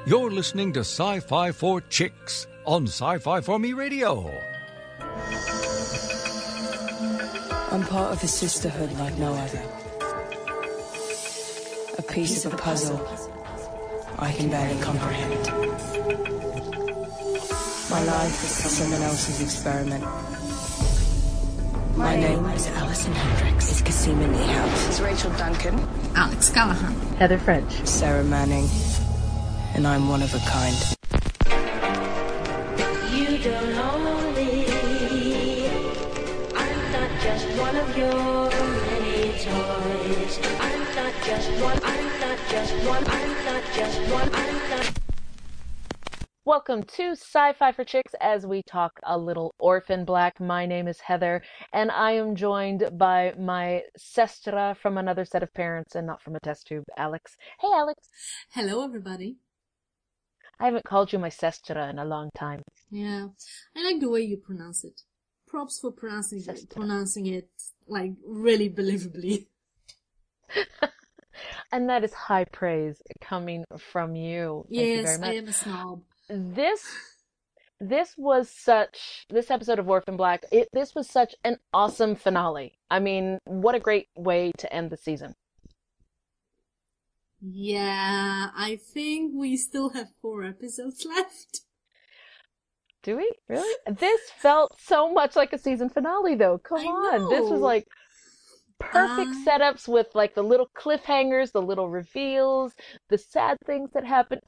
You're listening to Sci-Fi for Chicks on Sci-Fi for Me Radio. I'm part of a sisterhood like no other. A piece of a puzzle I can barely comprehend. My life is someone else's experiment. My name is Alison Hendricks. It's Cassima Niehaus. It's Rachel Duncan. Alex Callahan. Heather French. Sarah Manning. And I'm one of a kind. You don't know me. I'm not just one of your many toys. I'm not just one. I'm not just one. I'm not just one. I'm not. Welcome to Sci-Fi for Chicks as we talk a little Orphan Black. My name is Heather, and I am joined by my sestra from another set of parents and not from a test tube, Alex. Hey, Alex. Hello, everybody. I haven't called you my sestra in a long time. Yeah, I like the way you pronounce it. Props for pronouncing it like really believably. And that is high praise coming from you. Thank you very much. I am a snob. This episode of Orphan Black, this was such an awesome finale. I mean, what a great way to end the season. Yeah, I think we still have 4 episodes left. Do we? Really? This felt so much like a season finale, though. Come on. This was like perfect setups with like the little cliffhangers, the little reveals, the sad things that happen.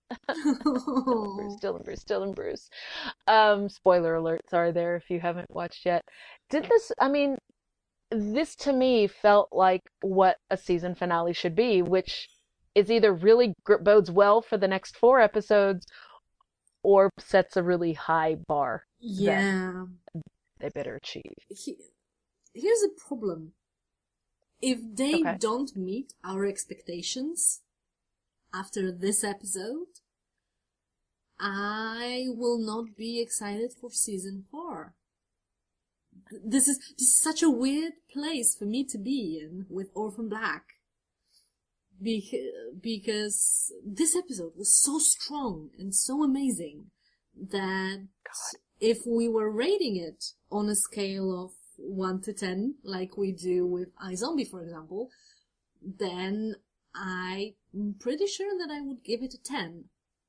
Still and Bruce. Spoiler alerts are there if you haven't watched yet. This to me felt like what a season finale should be, which is either really bodes well for the next 4 episodes or sets a really high bar. Yeah. They better achieve. Here's a problem. If they don't meet our expectations after this episode, I will not be excited for season 4. This is such a weird place for me to be in with Orphan Black. Because this episode was so strong and so amazing that if we were rating it on a scale of 1 to 10, like we do with iZombie, for example, then I'm pretty sure that I would give it a 10.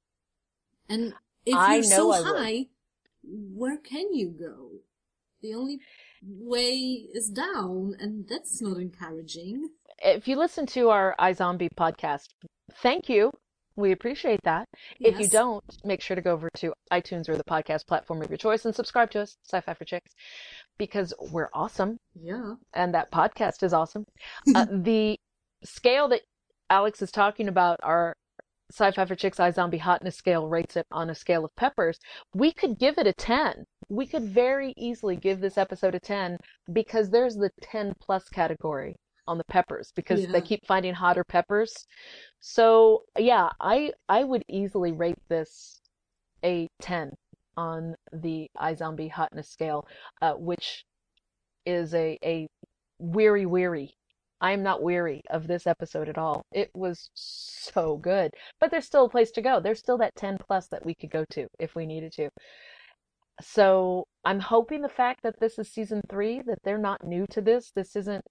And if you're so high, where can you go? The only way is down, and that's not encouraging. If you listen to our iZombie podcast, thank you. We appreciate that. Yes. If you don't, make sure to go over to iTunes or the podcast platform of your choice and subscribe to us, Sci-Fi for Chicks, because we're awesome. Yeah. And that podcast is awesome. The scale that Alex is talking about, our Sci-Fi for Chicks iZombie hotness scale rates it on a scale of peppers. We could give it a 10. We could very easily give this episode a 10 because there's the 10 plus category on the peppers because they keep finding hotter peppers. So yeah, I would easily rate this a 10 on the iZombie hotness scale, which is a weary. I am not weary of this episode at all. It was so good, but there's still a place to go. There's still that 10 plus that we could go to if we needed to. So I'm hoping the fact that this is season 3, that they're not new to this. This isn't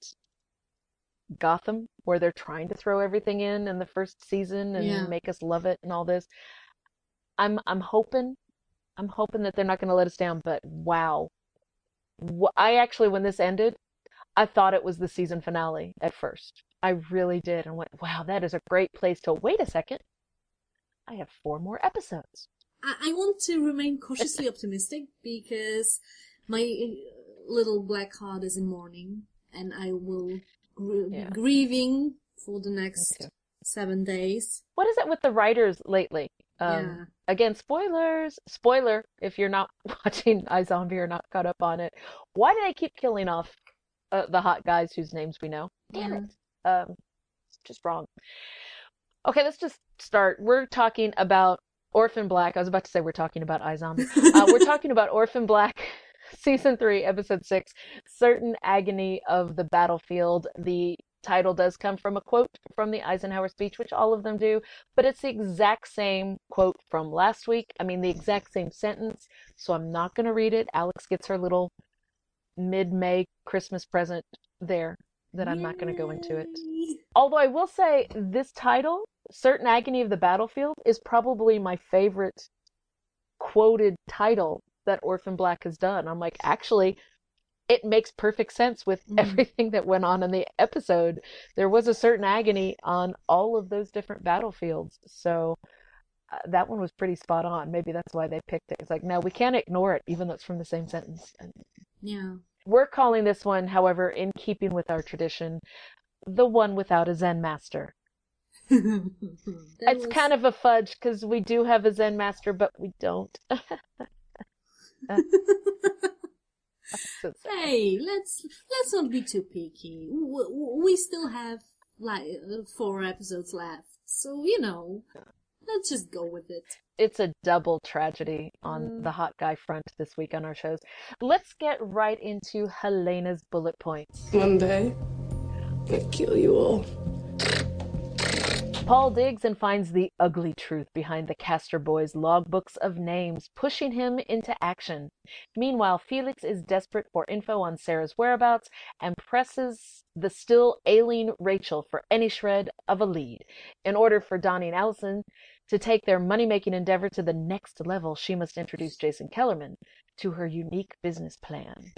Gotham where they're trying to throw everything in the first season and make us love it and all this. I'm hoping that they're not going to let us down, but wow. I actually, when this ended, I thought it was the season finale at first. I really did, and went, wow, that is a great place to wait a second. I have 4 more episodes. I want to remain cautiously optimistic because my little black heart is in mourning, and I will be grieving for the next 7 days. What is it with the writers lately? Again, spoilers. Spoiler, if you're not watching iZombie or not caught up on it. Why do they keep killing off the hot guys whose names we know? Damn it. Just wrong. Okay, let's just start. We're talking about Orphan Black. I was about to say we're talking about iZombie. We're talking about Orphan Black, Season 3, Episode 6, Certain Agony of the Battlefield. The title does come from a quote from the Eisenhower speech, which all of them do, but it's the exact same quote from last week. I mean, the exact same sentence, so I'm not going to read it. Alex gets her little mid-May Christmas present there that I'm not going to go into it. Although I will say this title, Certain Agony of the Battlefield, is probably my favorite quoted title that Orphan Black has done. I'm like, actually, it makes perfect sense with everything that went on in the episode. There was a certain agony on all of those different battlefields. So that one was pretty spot on. Maybe that's why they picked it. It's like, no, we can't ignore it, even though it's from the same sentence. Yeah. We're calling this one, however, in keeping with our tradition, the one without a Zen master. It's kind of a fudge because we do have a Zen master, but we don't. So hey, let's not be too picky. We still have like 4 episodes left, so let's just go with it. It's a double tragedy on the hot guy front this week on our shows. Let's get right into Helena's bullet points. One day, I'll kill you all. Paul digs and finds the ugly truth behind the Castor Boys' logbooks of names, pushing him into action. Meanwhile, Felix is desperate for info on Sarah's whereabouts and presses the still ailing Rachel for any shred of a lead. In order for Donnie and Allison to take their money-making endeavor to the next level, she must introduce Jason Kellerman to her unique business plan.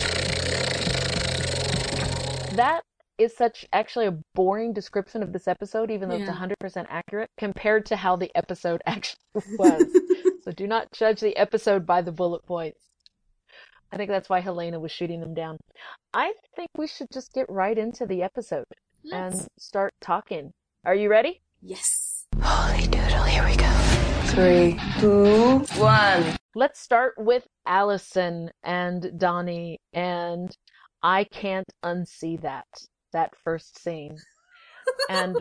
That is such actually a boring description of this episode, even though it's 100% accurate compared to how the episode actually was. So do not judge the episode by the bullet points. I think that's why Helena was shooting them down. I think we should just get right into the episode and start talking. Are you ready? Yes. Holy doodle, here we go. 3, 2, 1. Let's start with Allison and Donnie, and I can't unsee that first scene. And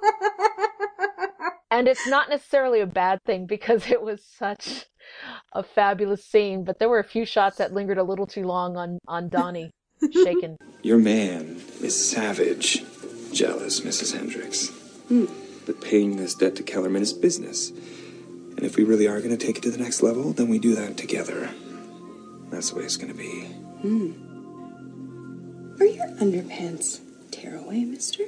it's not necessarily a bad thing because it was such a fabulous scene, but there were a few shots that lingered a little too long on Donnie shaken. Your man is savage. Jealous, Mrs. Hendricks. But paying this debt to Kellerman is business. And if we really are going to take it to the next level, then we do that together. That's the way it's going to be. Are your underpants tearaway, mister?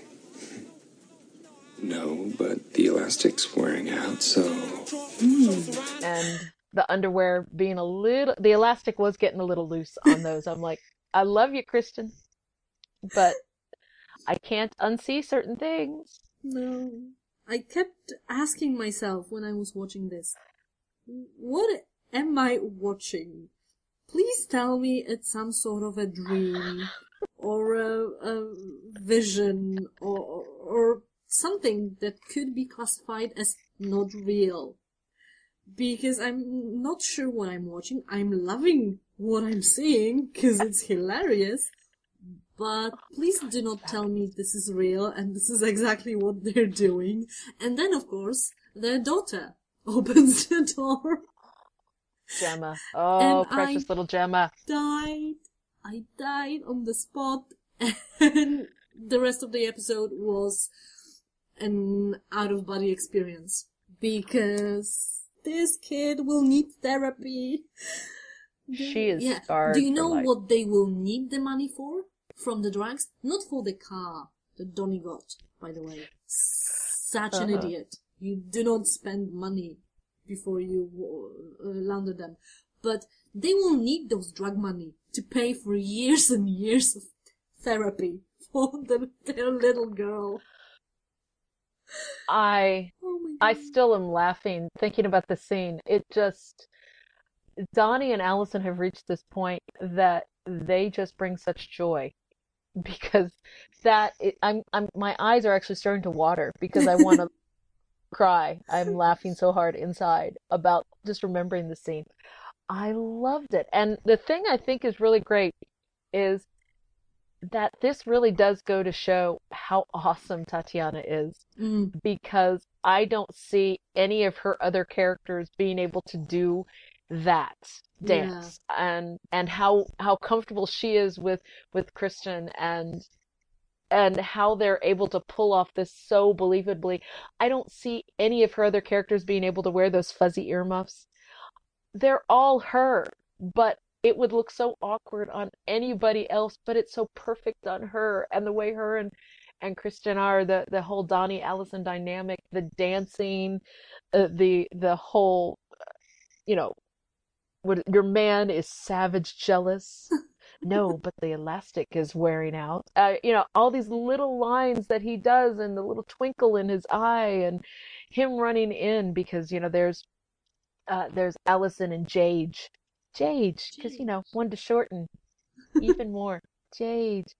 No, but the elastic's wearing out, so... And the underwear being the elastic was getting a little loose on those. I'm like, I love you, Kristen, but I can't unsee certain things. No. I kept asking myself when I was watching this, what am I watching? Please tell me it's some sort of a dream or a vision or something that could be classified as not real. Because I'm not sure what I'm watching. I'm loving what I'm seeing because it's hilarious. But please do not tell me this is real and this is exactly what they're doing. And then, of course, their daughter opens the door. Gemma. Oh, and precious little Gemma. I died on the spot. And the rest of the episode was an out-of-body experience. Because this kid will need therapy. She is scarred. Do you know for life. what they will need the money for? From the drugs? Not for the car that Donnie got, by the way. Such an idiot. You do not spend money before you launder them. But they will need those drug money to pay for years and years of therapy for their little girl. I still am laughing thinking about the scene. It just... Donnie and Allison have reached this point that they just bring such joy. Because my eyes are actually starting to water because I want to cry. I'm laughing so hard inside about just remembering the scene. I loved it. And the thing I think is really great is that this really does go to show how awesome Tatiana is. Because I don't see any of her other characters being able to do that dance and how comfortable she is with Kristen and and how they're able to pull off this so believably. I don't see any of her other characters being able to wear those fuzzy earmuffs. They're all her, but it would look so awkward on anybody else, but it's so perfect on her. And the way her and Kristen are, the whole Donnie Allison dynamic, the dancing, the whole, you know, what your man is savage jealous. No, but the elastic is wearing out. All these little lines that he does, and the little twinkle in his eye, and him running in because there's Allison and Jage, because one to shorten even more. Jage.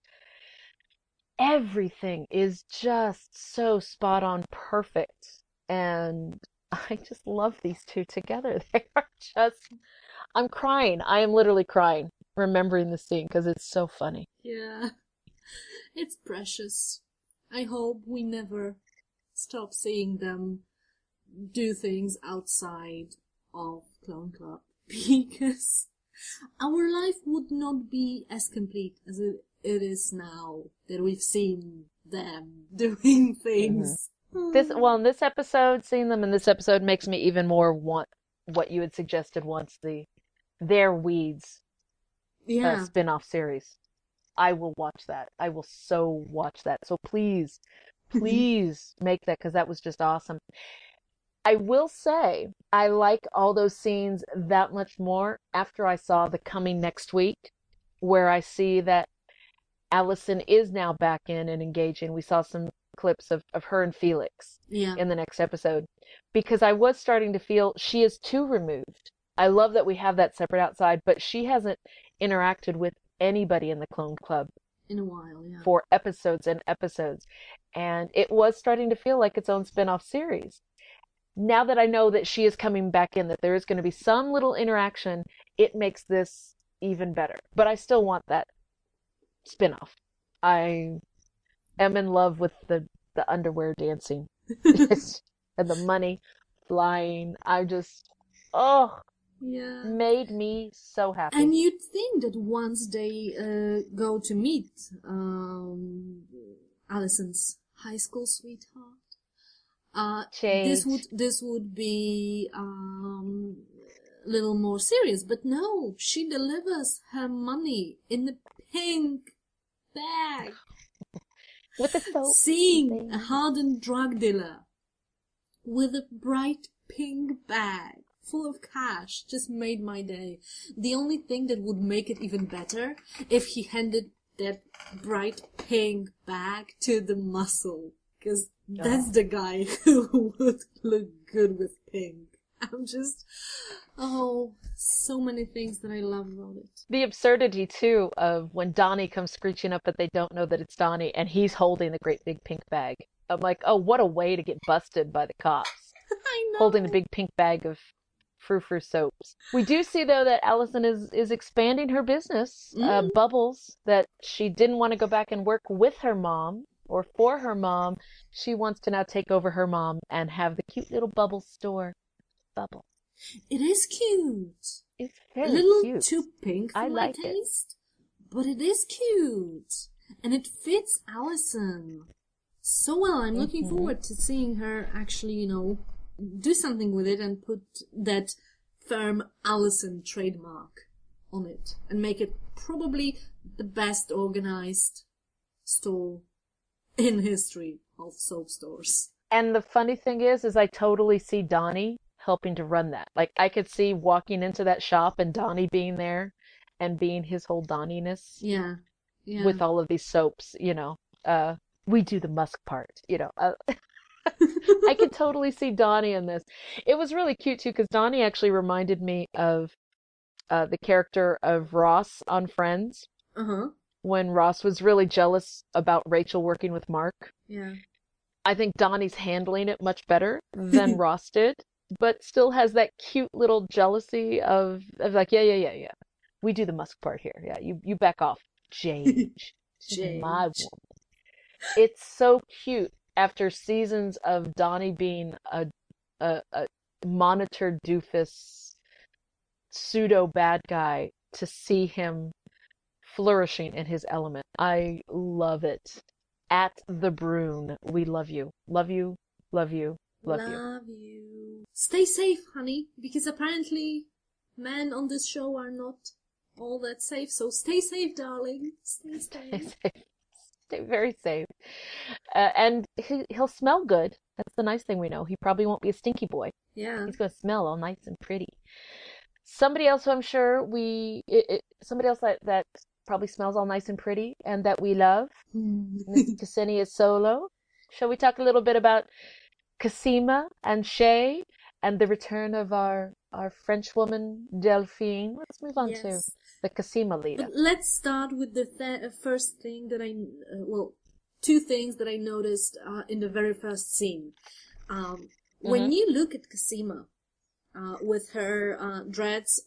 Everything is just so spot on, perfect, and I just love these two together. They are just. I'm crying. I am literally crying remembering the scene because it's so funny. Yeah. It's precious. I hope we never stop seeing them do things outside of Clone Club because our life would not be as complete as it is now that we've seen them doing things. In this episode, seeing them in this episode makes me even more want what you had suggested once, their Weeds spin-off series. I will watch that. I will so watch that. So please make that, because that was just awesome. I will say I like all those scenes that much more after I saw the Coming Next Week, where I see that Allison is now back in and engaging. We saw some clips of her and Felix in the next episode, because I was starting to feel she is too removed. I love that we have that separate outside, but she hasn't interacted with anybody in the Clone Club in a while, for episodes and episodes. And it was starting to feel like its own spin-off series. Now that I know that she is coming back in, that there is going to be some little interaction, it makes this even better. But I still want that spin-off. I am in love with the underwear dancing and the money flying. Made me so happy. And you'd think that once they go to meet Allison's high school sweetheart, this would be a little more serious. But no, she delivers her money in the pink bag. With the soap. Seeing a hardened drug dealer with a bright pink bag full of cash just made my day. The only thing that would make it even better if he handed that bright pink bag to the muscle, because that's the guy who would look good with pink. I'm just, so many things that I love about it. The absurdity, too, of when Donnie comes screeching up, but they don't know that it's Donnie, and he's holding the great big pink bag. I'm like, oh, what a way to get busted by the cops. I know. Holding a big pink bag of frou-frou soaps. We do see, though, that Allison is expanding her business, Bubbles, that she didn't want to go back and work with her mom or for her mom. She wants to now take over her mom and have the cute little Bubbles store. Bubble. It is cute. It's very cute. A little cute. Too pink for my taste, but it is cute. And it fits Allison so well. I'm looking forward to seeing her actually, do something with it and put that firm Allison trademark on it and make it probably the best organized store in history of soap stores. And the funny thing is I totally see Donnie helping to run that. Like, I could see walking into that shop and Donnie being there and being his whole Donnie-ness. Yeah. With all of these soaps, we do the Musk part, I could totally see Donnie in this. It was really cute, too, because Donnie actually reminded me of the character of Ross on Friends. When Ross was really jealous about Rachel working with Mark. Yeah. I think Donnie's handling it much better than Ross did, but still has that cute little jealousy of like, yeah. We do the Musk part here. Yeah, you back off. Jage. She's my woman. It's so cute after seasons of Donnie being a monitored doofus, pseudo bad guy, to see him flourishing in his element. I love it. at the Brune. We love you. Love you. Love you. Love you. Love you. Stay safe, honey, because apparently men on this show are not all that safe. So stay safe, darling. Stay safe. Stay very safe. And he'll smell good. That's the nice thing we know. He probably won't be a stinky boy. Yeah. He's going to smell all nice and pretty. Somebody else who I'm sure somebody else that probably smells all nice and pretty and that we love, Miss Ksenia Solo. Shall we talk a little bit about Cosima and Shay and the return of our French woman Delphine? Let's move on to the Cosima leader. But let's start with the first thing that two things that I noticed in the very first scene. When you look at Cosima with her dreads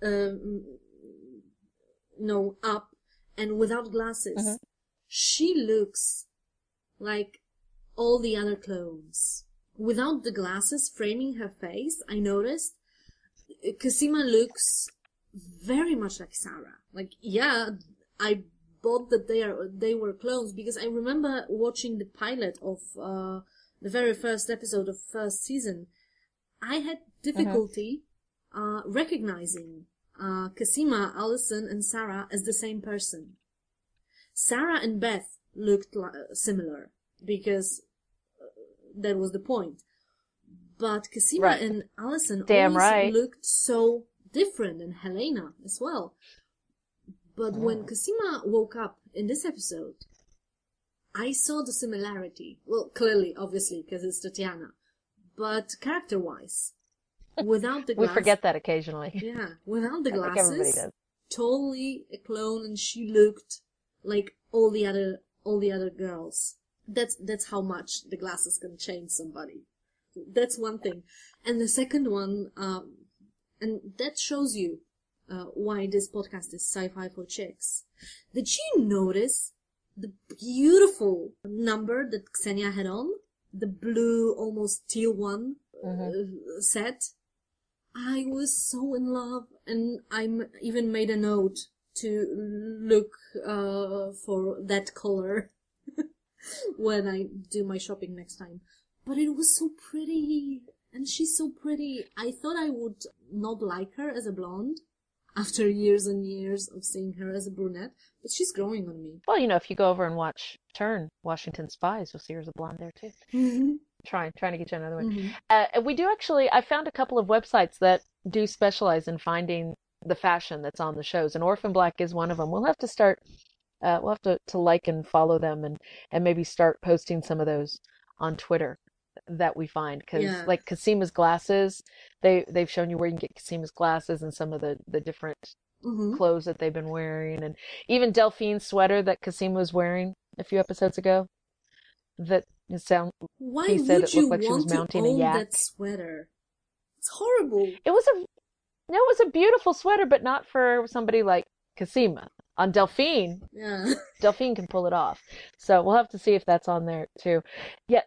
up and without glasses, she looks like all the other clones. Without the glasses framing her face, I noticed Cosima looks very much like Sarah. Like, yeah, I bought that they were clones because I remember watching the pilot of the very first episode of first season. I had difficulty recognizing Cosima, Allison, and Sarah as the same person. Sarah and Beth looked similar because that was the point. But Cosima and Allison always looked so different, and Helena as well. But when Cosima woke up in this episode, I saw the similarity. Well, clearly, obviously, because it's Tatiana. But character-wise, without the glasses... We forget that occasionally. Yeah, without the glasses, everybody does. Totally a clone, and she looked like all the other girls. That's how much the glasses can change somebody. That's one thing. And the second one, and that shows you why this podcast is Sci-Fi for Chicks. Did you notice the beautiful number that Ksenia had on? The blue, almost teal one set? I was so in love, and I even made a note to look for that color when I do my shopping next time. But it was so pretty, and she's so pretty. I thought I would not like her as a blonde after years and years of seeing her as a brunette, but she's growing on me. Well, if you go over and watch Washington Spies, you'll see her as a blonde there too. Trying to get you another one. We do actually, I found a couple of websites that do specialize in finding the fashion that's on the shows, and Orphan Black is one of them. We'll have to start, we'll have to like and follow them and maybe start posting some of those on Twitter that we find, because like Cosima's glasses, they've shown you where you can get Cosima's glasses and some of the different clothes that they've been wearing, and even Delphine's sweater that Cosima was wearing a few episodes ago. That Why he said would it you looked like she was want to mounting own a yak. that sweater? It's horrible. It was a beautiful sweater, but not for somebody like Cosima. On Delphine, Delphine can pull it off. So we'll have to see if that's on there too. Yet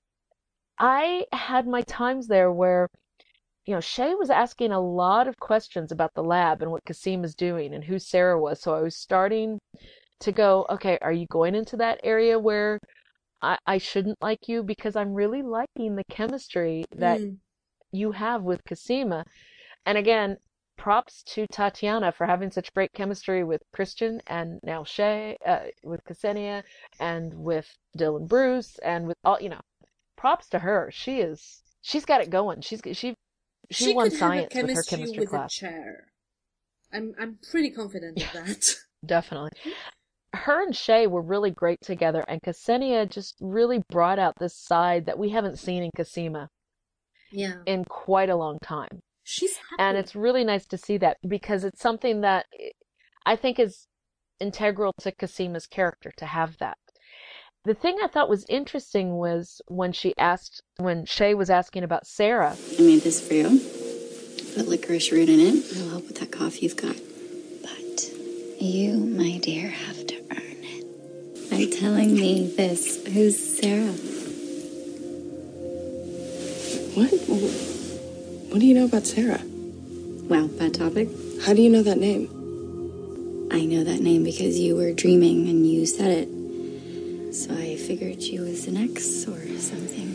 I had my times there where, Shay was asking a lot of questions about the lab and what Cosima's doing and who Sarah was. So I was starting to go, okay, are you going into that area where I shouldn't like you? Because I'm really liking the chemistry that you have with Cosima. And again, props to Tatiana for having such great chemistry with Christian and now Shay, with Ksenia and with Dylan Bruce and with all, props to her. She's got it going. She won science with her chemistry with class. A chair. I'm pretty confident of that. Definitely. Her and Shay were really great together, and Ksenia just really brought out this side that we haven't seen in Cosima in quite a long time. She's happy. And it's really nice to see that, because it's something that I think is integral to Cosima's character, to have that. The thing I thought was interesting was when Shay was asking about Sarah. I made this for you. Put licorice root in it. It'll help with that cough you've got. But you, my dear, have to earn it by telling me this. Who's Sarah? What do you know about Sarah? Well, bad topic. How do you know that name? I know that name because you were dreaming and you said it. So I figured she was an ex or something.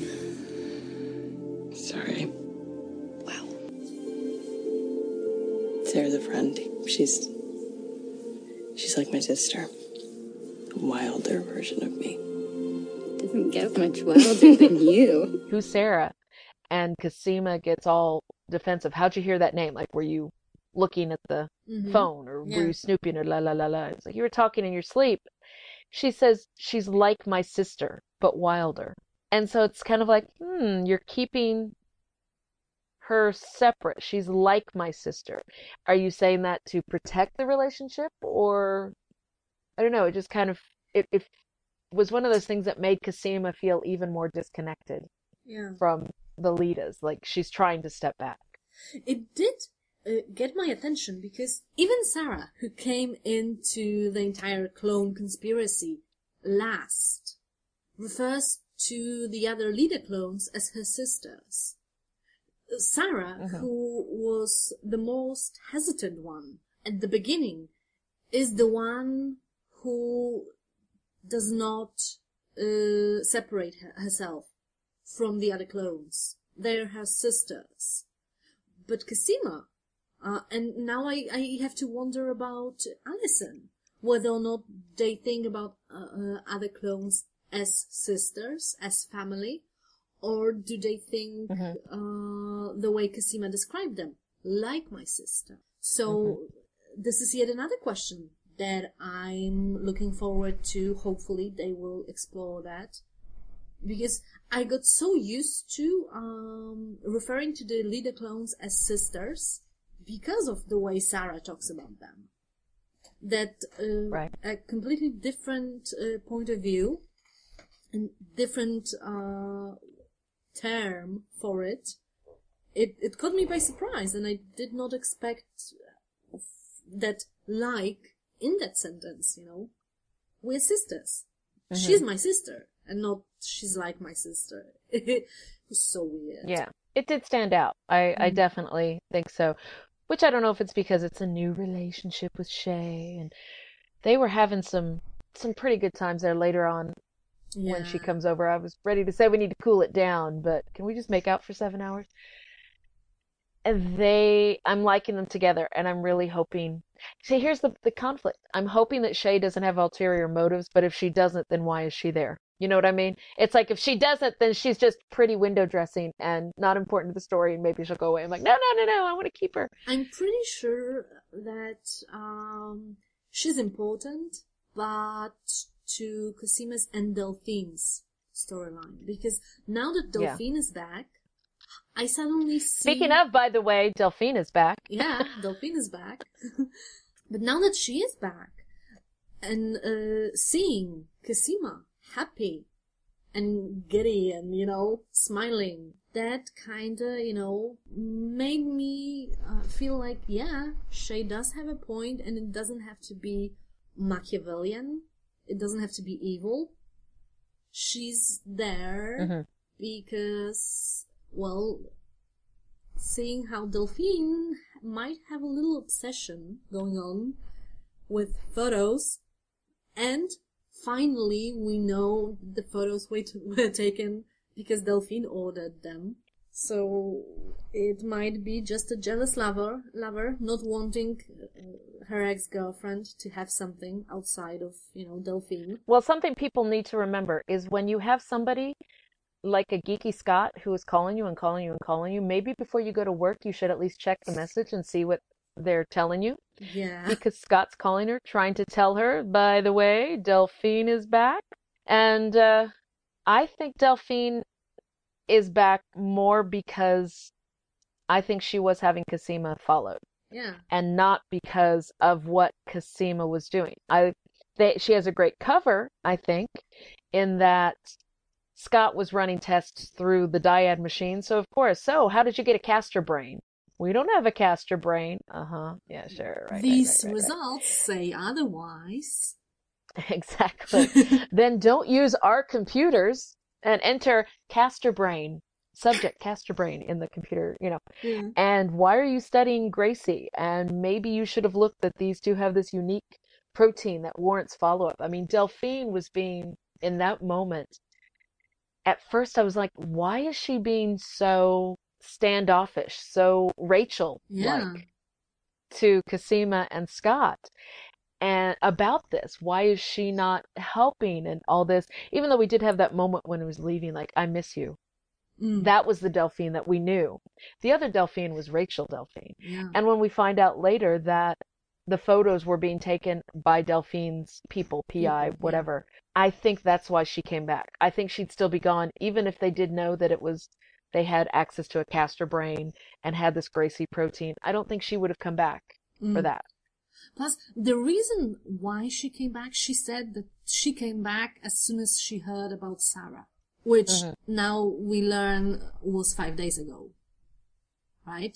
Sorry. Wow. Sarah's a friend. She's like my sister. A wilder version of me. Doesn't get much wilder than you. Who's Sarah? And Cosima gets all defensive. How'd you hear that name? Like, were you looking at the phone, or were you snooping, or la la la la? It's like, you were talking in your sleep. She says she's like my sister, but wilder. And so it's kind of like, you're keeping her separate. She's like my sister. Are you saying that to protect the relationship? Or, I don't know, it just kind of, it was one of those things that made Cosima feel even more disconnected from the Litas. Like, she's trying to step back. It did get my attention because even Sarah, who came into the entire clone conspiracy last, refers to the other Lita clones as her sisters. Sarah, who was the most hesitant one at the beginning, is the one who does not separate herself from the other clones. They're her sisters. But Cosima, and now I have to wonder about Allison, whether or not they think about other clones as sisters, as family, or do they think the way Cosima described them, like my sister? So this is yet another question that I'm looking forward to. Hopefully they will explore that. Because I got so used to referring to the Lita clones as sisters because of the way Sarah talks about them. That a completely different point of view and different term for it. It caught me by surprise, and I did not expect that like in that sentence, you know. We're sisters. She's my sister. And not, she's like my sister. It was so weird. Yeah, it did stand out. I definitely think so. Which I don't know if it's because it's a new relationship with Shay, and they were having some pretty good times there later on when she comes over. I was ready to say we need to cool it down, but can we just make out for 7 hours? And I'm liking them together, and I'm really hoping. See, here's the conflict. I'm hoping that Shay doesn't have ulterior motives, but if she doesn't, then why is she there? You know what I mean? It's like if she doesn't, then she's just pretty window dressing and not important to the story, and maybe she'll go away. I'm like, no, I want to keep her. I'm pretty sure that she's important, but to Cosima's and Delphine's storyline. Because now that Delphine is back, I suddenly see... Speaking of, by the way, Delphine is back. Yeah, Delphine is back. But now that she is back, and seeing Cosima happy and giddy and, you know, smiling, that kinda, you know, made me feel like, yeah, Shay does have a point, and it doesn't have to be Machiavellian. It doesn't have to be evil. She's there because, well, seeing how Delphine might have a little obsession going on with photos, and finally we know the photos were taken because Delphine ordered them. So it might be just a jealous lover not wanting her ex-girlfriend to have something outside of, you know, Delphine. Well, something people need to remember is when you have somebody like a geeky Scott who is calling you and calling you and calling you, maybe before you go to work, you should at least check the message and see what they're telling you. Yeah. Because Scott's calling her, trying to tell her, by the way, Delphine is back. And I think Delphine is back more because I think she was having Cosima followed. Yeah. And not because of what Cosima was doing. She has a great cover, I think, in that Scott was running tests through the dyad machine. So, of course, how did you get a castor brain? We don't have a castor brain. Yeah, sure. Right. These results say otherwise. Exactly. Then don't use our computers and enter castor brain, subject castor brain in the computer, you know. Yeah. And why are you studying Gracie? And maybe you should have looked that these two have this unique protein that warrants follow-up. I mean, Delphine was being in that moment, at first I was like, why is she being so standoffish, so Rachel-like to Cosima and Scott? And about this, why is she not helping and all this? Even though we did have that moment when he was leaving, like, I miss you. That was the Delphine that we knew. The other Delphine was Rachel Delphine. Yeah. And when we find out later that the photos were being taken by Delphine's people, PI, whatever, I think that's why she came back. I think she'd still be gone, even if they did know that they had access to a castor brain and had this Gracie protein. I don't think she would have come back for that. Plus, the reason why she came back, she said that she came back as soon as she heard about Sarah, which now we learn was 5 days ago. Right?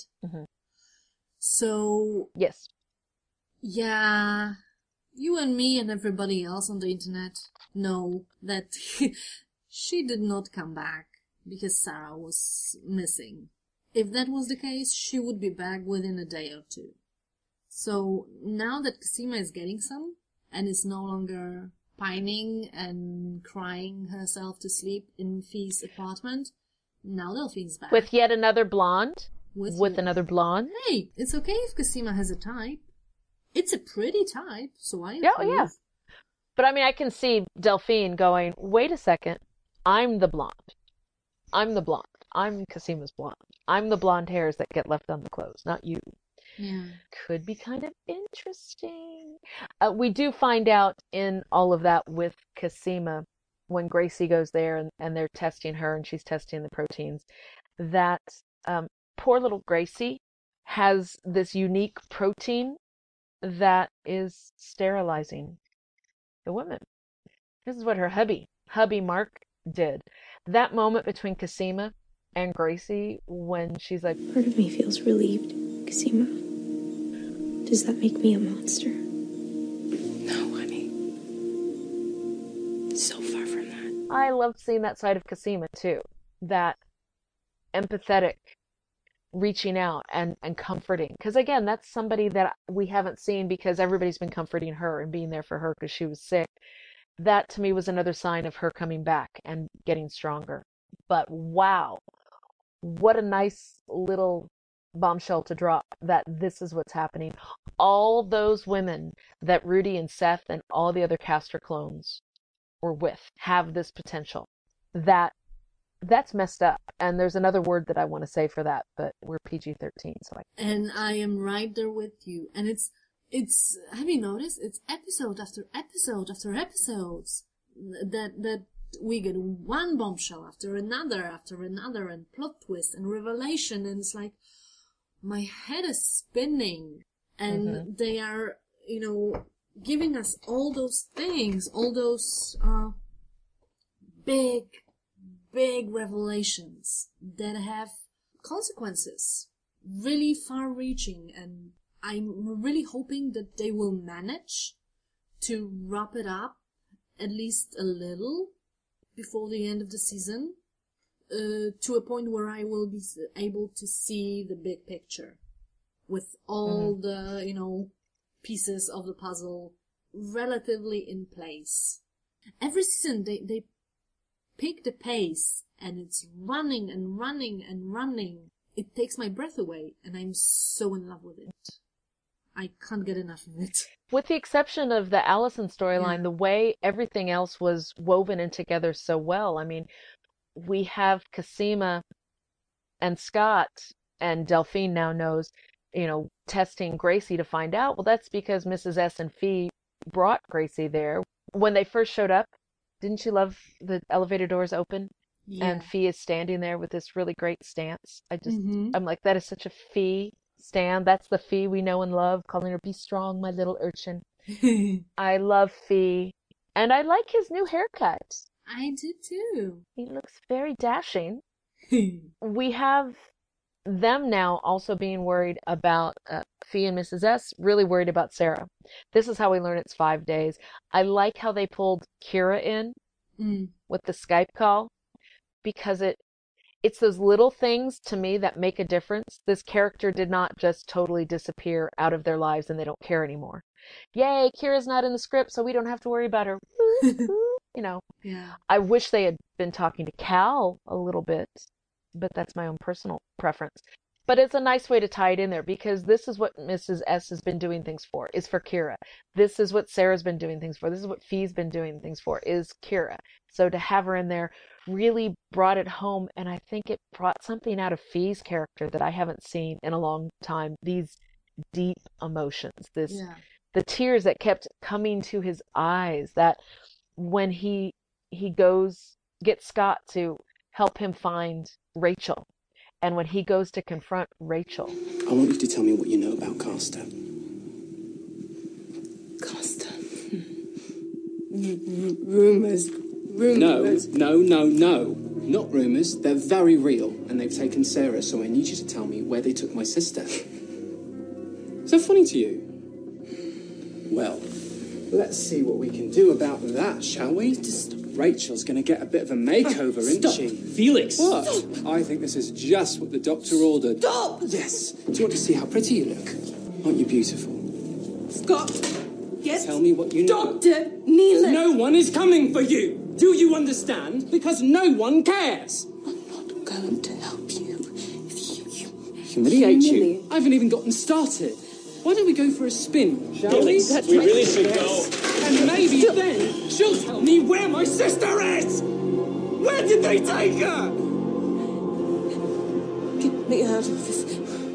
So... Yes. Yeah, you and me and everybody else on the internet know that she did not come back because Sarah was missing. If that was the case, she would be back within a day or two. So now that Cosima is getting some and is no longer pining and crying herself to sleep in Fee's apartment, now Delphine's back. With yet another blonde? With another blonde? Hey, it's okay if Cosima has a type. It's a pretty type, so I approve. Yeah. But I mean, I can see Delphine going, wait a second, I'm the blonde. I'm Cosima's blonde. I'm the blonde hairs that get left on the clothes, not you. Yeah. Could be kind of interesting. We do find out in all of that with Cosima, when Gracie goes there and they're testing her and she's testing the proteins, that poor little Gracie has this unique protein that is sterilizing the women. This is what her hubby Mark, did. That moment between Cosima and Gracie when she's like, part of me feels relieved, Cosima. Does that make me a monster? No, honey. So far from that. I loved seeing that side of Cosima too. That empathetic reaching out and comforting. Because again, that's somebody that we haven't seen because everybody's been comforting her and being there for her because she was sick. That to me was another sign of her coming back and getting stronger. But wow, what a nice little bombshell to drop that this is what's happening. All those women that Rudy and Seth and all the other Castor clones were with have this potential. That's messed up. And there's another word that I want to say for that, but we're PG-13, so And I am right there with you. And it's have you noticed? It's episode after episode after episodes that we get one bombshell after another, and plot twist and revelation, and it's like my head is spinning, and they are, giving us all those things, all those big revelations that have consequences, really far-reaching, and I'm really hoping that they will manage to wrap it up at least a little before the end of the season, to a point where I will be able to see the big picture with all the, pieces of the puzzle relatively in place. Every season they pick the pace and it's running and running and running. It takes my breath away and I'm so in love with it. I can't get enough of it. With the exception of the Allison storyline, the way everything else was woven in together so well. I mean, we have Cosima and Scott, and Delphine now knows, testing Gracie to find out. Well, that's because Mrs. S and Fee brought Gracie there. When they first showed up, didn't you love the elevator doors open? Yeah. And Fee is standing there with this really great stance. I'm like, that is such a Fee stand. That's the Fee we know and love, calling her, be strong, my little urchin. I love Fee. And I like his new haircut. I do too. He looks very dashing. We have them now also being worried about Fee and Mrs. S, really worried about Sarah. This is how we learn it's 5 days. I like how they pulled Kira in with the Skype call, because it's those little things to me that make a difference. This character did not just totally disappear out of their lives and they don't care anymore. Yay, Kira's not in the script, so we don't have to worry about her. Yeah. I wish they had been talking to Cal a little bit, but that's my own personal preference. But it's a nice way to tie it in there, because this is what Mrs. S has been doing things for, is for Kira. This is what Sarah's been doing things for. This is what Fee's been doing things for, is Kira. So to have her in there really brought it home, and I think it brought something out of Fee's character that I haven't seen in a long time. These deep emotions, the tears that kept coming to his eyes, that when he gets Scott to help him find Rachel, and when he goes to confront Rachel. I want you to tell me what you know about Castor. Castor. Rumors. No. Not rumours. They're very real, and they've taken Sarah, so I need you to tell me where they took my sister. Is that funny to you? Well, let's see what we can do about that, shall we? Rachel's going to get a bit of a makeover, isn't she? Felix! What? Stop. I think this is just what the doctor ordered. Stop! Yes. Do you want to see how pretty you look? Aren't you beautiful? Scott, Tell me what you know. Dr. Nealon! No one is coming for you! Do you understand? Because no one cares! I'm not going to help you. Humiliate you? I haven't even gotten started. Why don't we go for a spin, shall we? We really should go. And maybe then she'll tell me where my sister is! Where did they take her? Get me out of this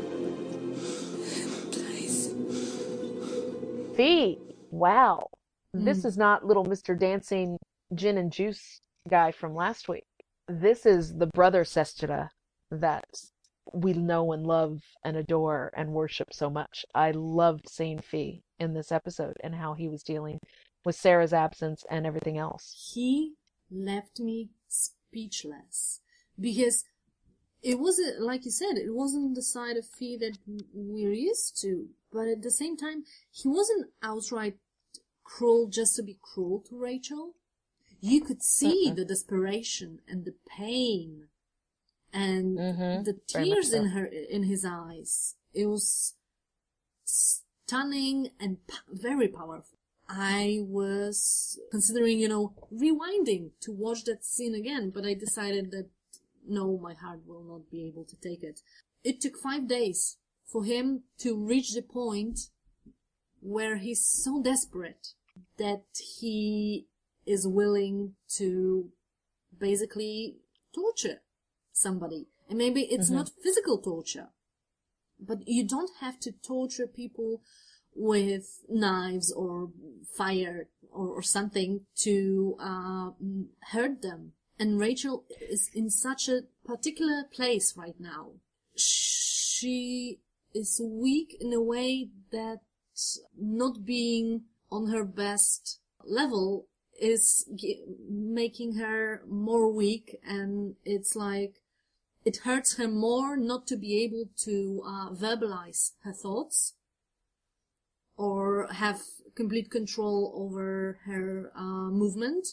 place. Fee, wow. This is not little Mr. Dancing gin and juice guy from last week. This is the brother Sestera that we know and love and adore and worship so much. I loved seeing Fee in this episode and how he was dealing with Sarah's absence and everything else. He left me speechless, because it wasn't, like you said, it wasn't the side of Fee that we're used to, but at the same time, he wasn't outright cruel just to be cruel to Rachel. You could see the desperation and the pain and the tears in his eyes. It was stunning and very powerful. I was considering, rewinding to watch that scene again, but I decided that no, my heart will not be able to take it. It took 5 days for him to reach the point where he's so desperate that he is willing to basically torture somebody. And maybe it's not physical torture, but you don't have to torture people with knives or fire or something to hurt them. And Rachel is in such a particular place right now. She is weak in a way that not being on her best level is making her more weak, and it's like it hurts her more not to be able to verbalize her thoughts or have complete control over her movement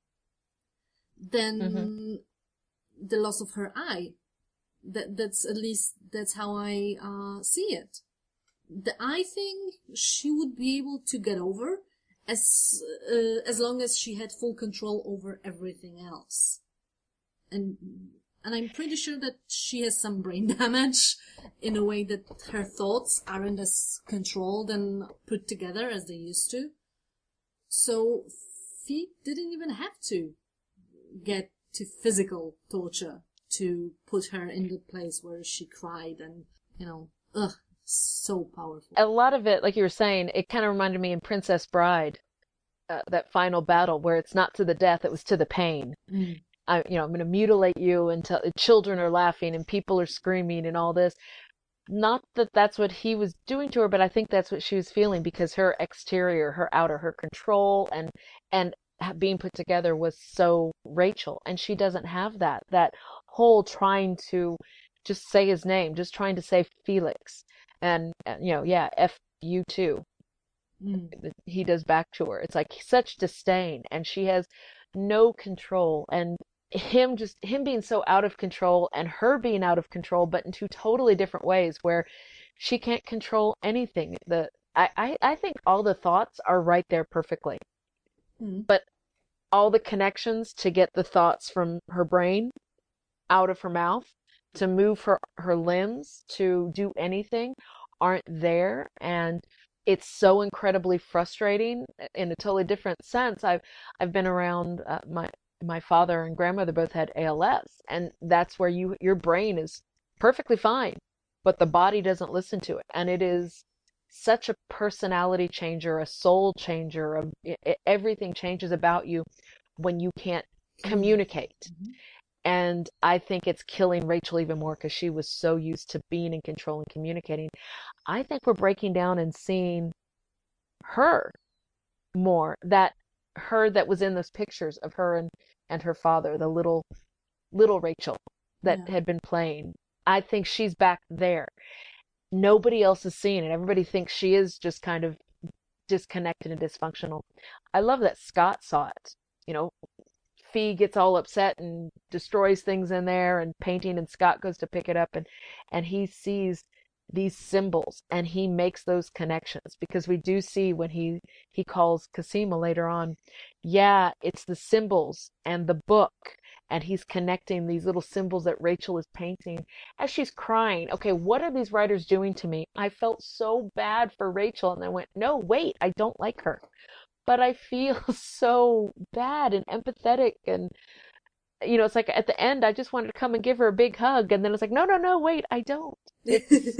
than the loss of her eye. That's how I see it. The eye thing she would be able to get over as long as she had full control over everything else. And I'm pretty sure that she has some brain damage in a way that her thoughts aren't as controlled and put together as they used to. So Fee didn't even have to get to physical torture to put her in the place where she cried and, so powerful. A lot of it, like you were saying, it kind of reminded me in Princess Bride, that final battle where it's not to the death, it was to the pain. I'm going to mutilate you until children are laughing and people are screaming and all this. Not that that's what he was doing to her, but I think that's what she was feeling, because her exterior, her outer, her control and being put together was so Rachel, and she doesn't have that whole trying to just say his name, just trying to say Felix, and F you too. He does back to her. It's like such disdain, and she has no control, and him being so out of control and her being out of control, but in two totally different ways where she can't control anything. I think all the thoughts are right there perfectly. But all the connections to get the thoughts from her brain out of her mouth, to move her limbs, to do anything, aren't there. And it's so incredibly frustrating in a totally different sense. I've been around my father and grandmother both had ALS, and that's where your brain is perfectly fine, but the body doesn't listen to it. And it is such a personality changer, a soul changer. Everything changes about you when you can't communicate. Mm-hmm. And I think it's killing Rachel even more because she was so used to being in control and communicating. I think we're breaking down and seeing her more, that her that was in those pictures of her and her father, the little Rachel that had been playing. I think she's back there. Nobody else is seeing it. Everybody thinks she is just kind of disconnected and dysfunctional. I love that Scott saw it. You know, Fee gets all upset and destroys things in there and painting, and Scott goes to pick it up, and he sees these symbols and he makes those connections, because we do see when he calls Cosima later on, it's the symbols and the book, and he's connecting these little symbols that Rachel is painting as she's crying. Okay, what are these writers doing to me? I felt so bad for Rachel, and I went, no, wait, I don't like her, but I feel so bad and empathetic. And you know, it's like at the end I just wanted to come and give her a big hug, and then it's like, no, wait, I don't. It's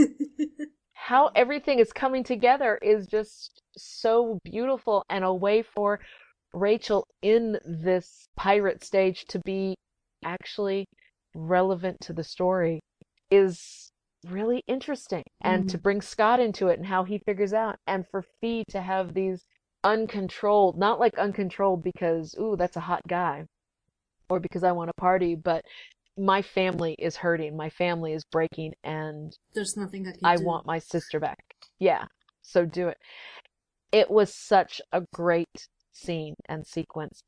how everything is coming together is just so beautiful, and a way for Rachel in this pirate stage to be actually relevant to the story is really interesting. And to bring Scott into it and how he figures out, and for Fee to have these uncontrolled, not like uncontrolled because, ooh, that's a hot guy, or because I want to party, but my family is hurting, my family is breaking, and there's nothing I want my sister back. Yeah, so do it. It was such a great scene and sequence.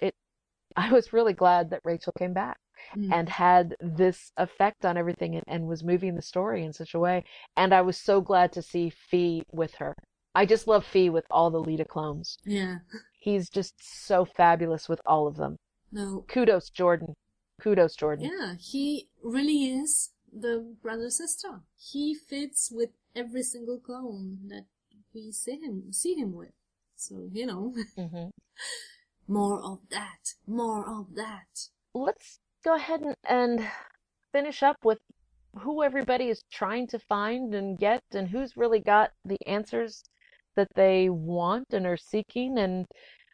I was really glad that Rachel came back and had this effect on everything, and was moving the story in such a way. And I was so glad to see Fee with her. I just love Fee with all the Lita clones. Yeah. He's just so fabulous with all of them. No. Kudos, Jordan. Yeah, he really is the brother-sister. He fits with every single clone that we see him with. So, you know, more of that. Let's go ahead and finish up with who everybody is trying to find and get, and who's really got the answers that they want and are seeking, and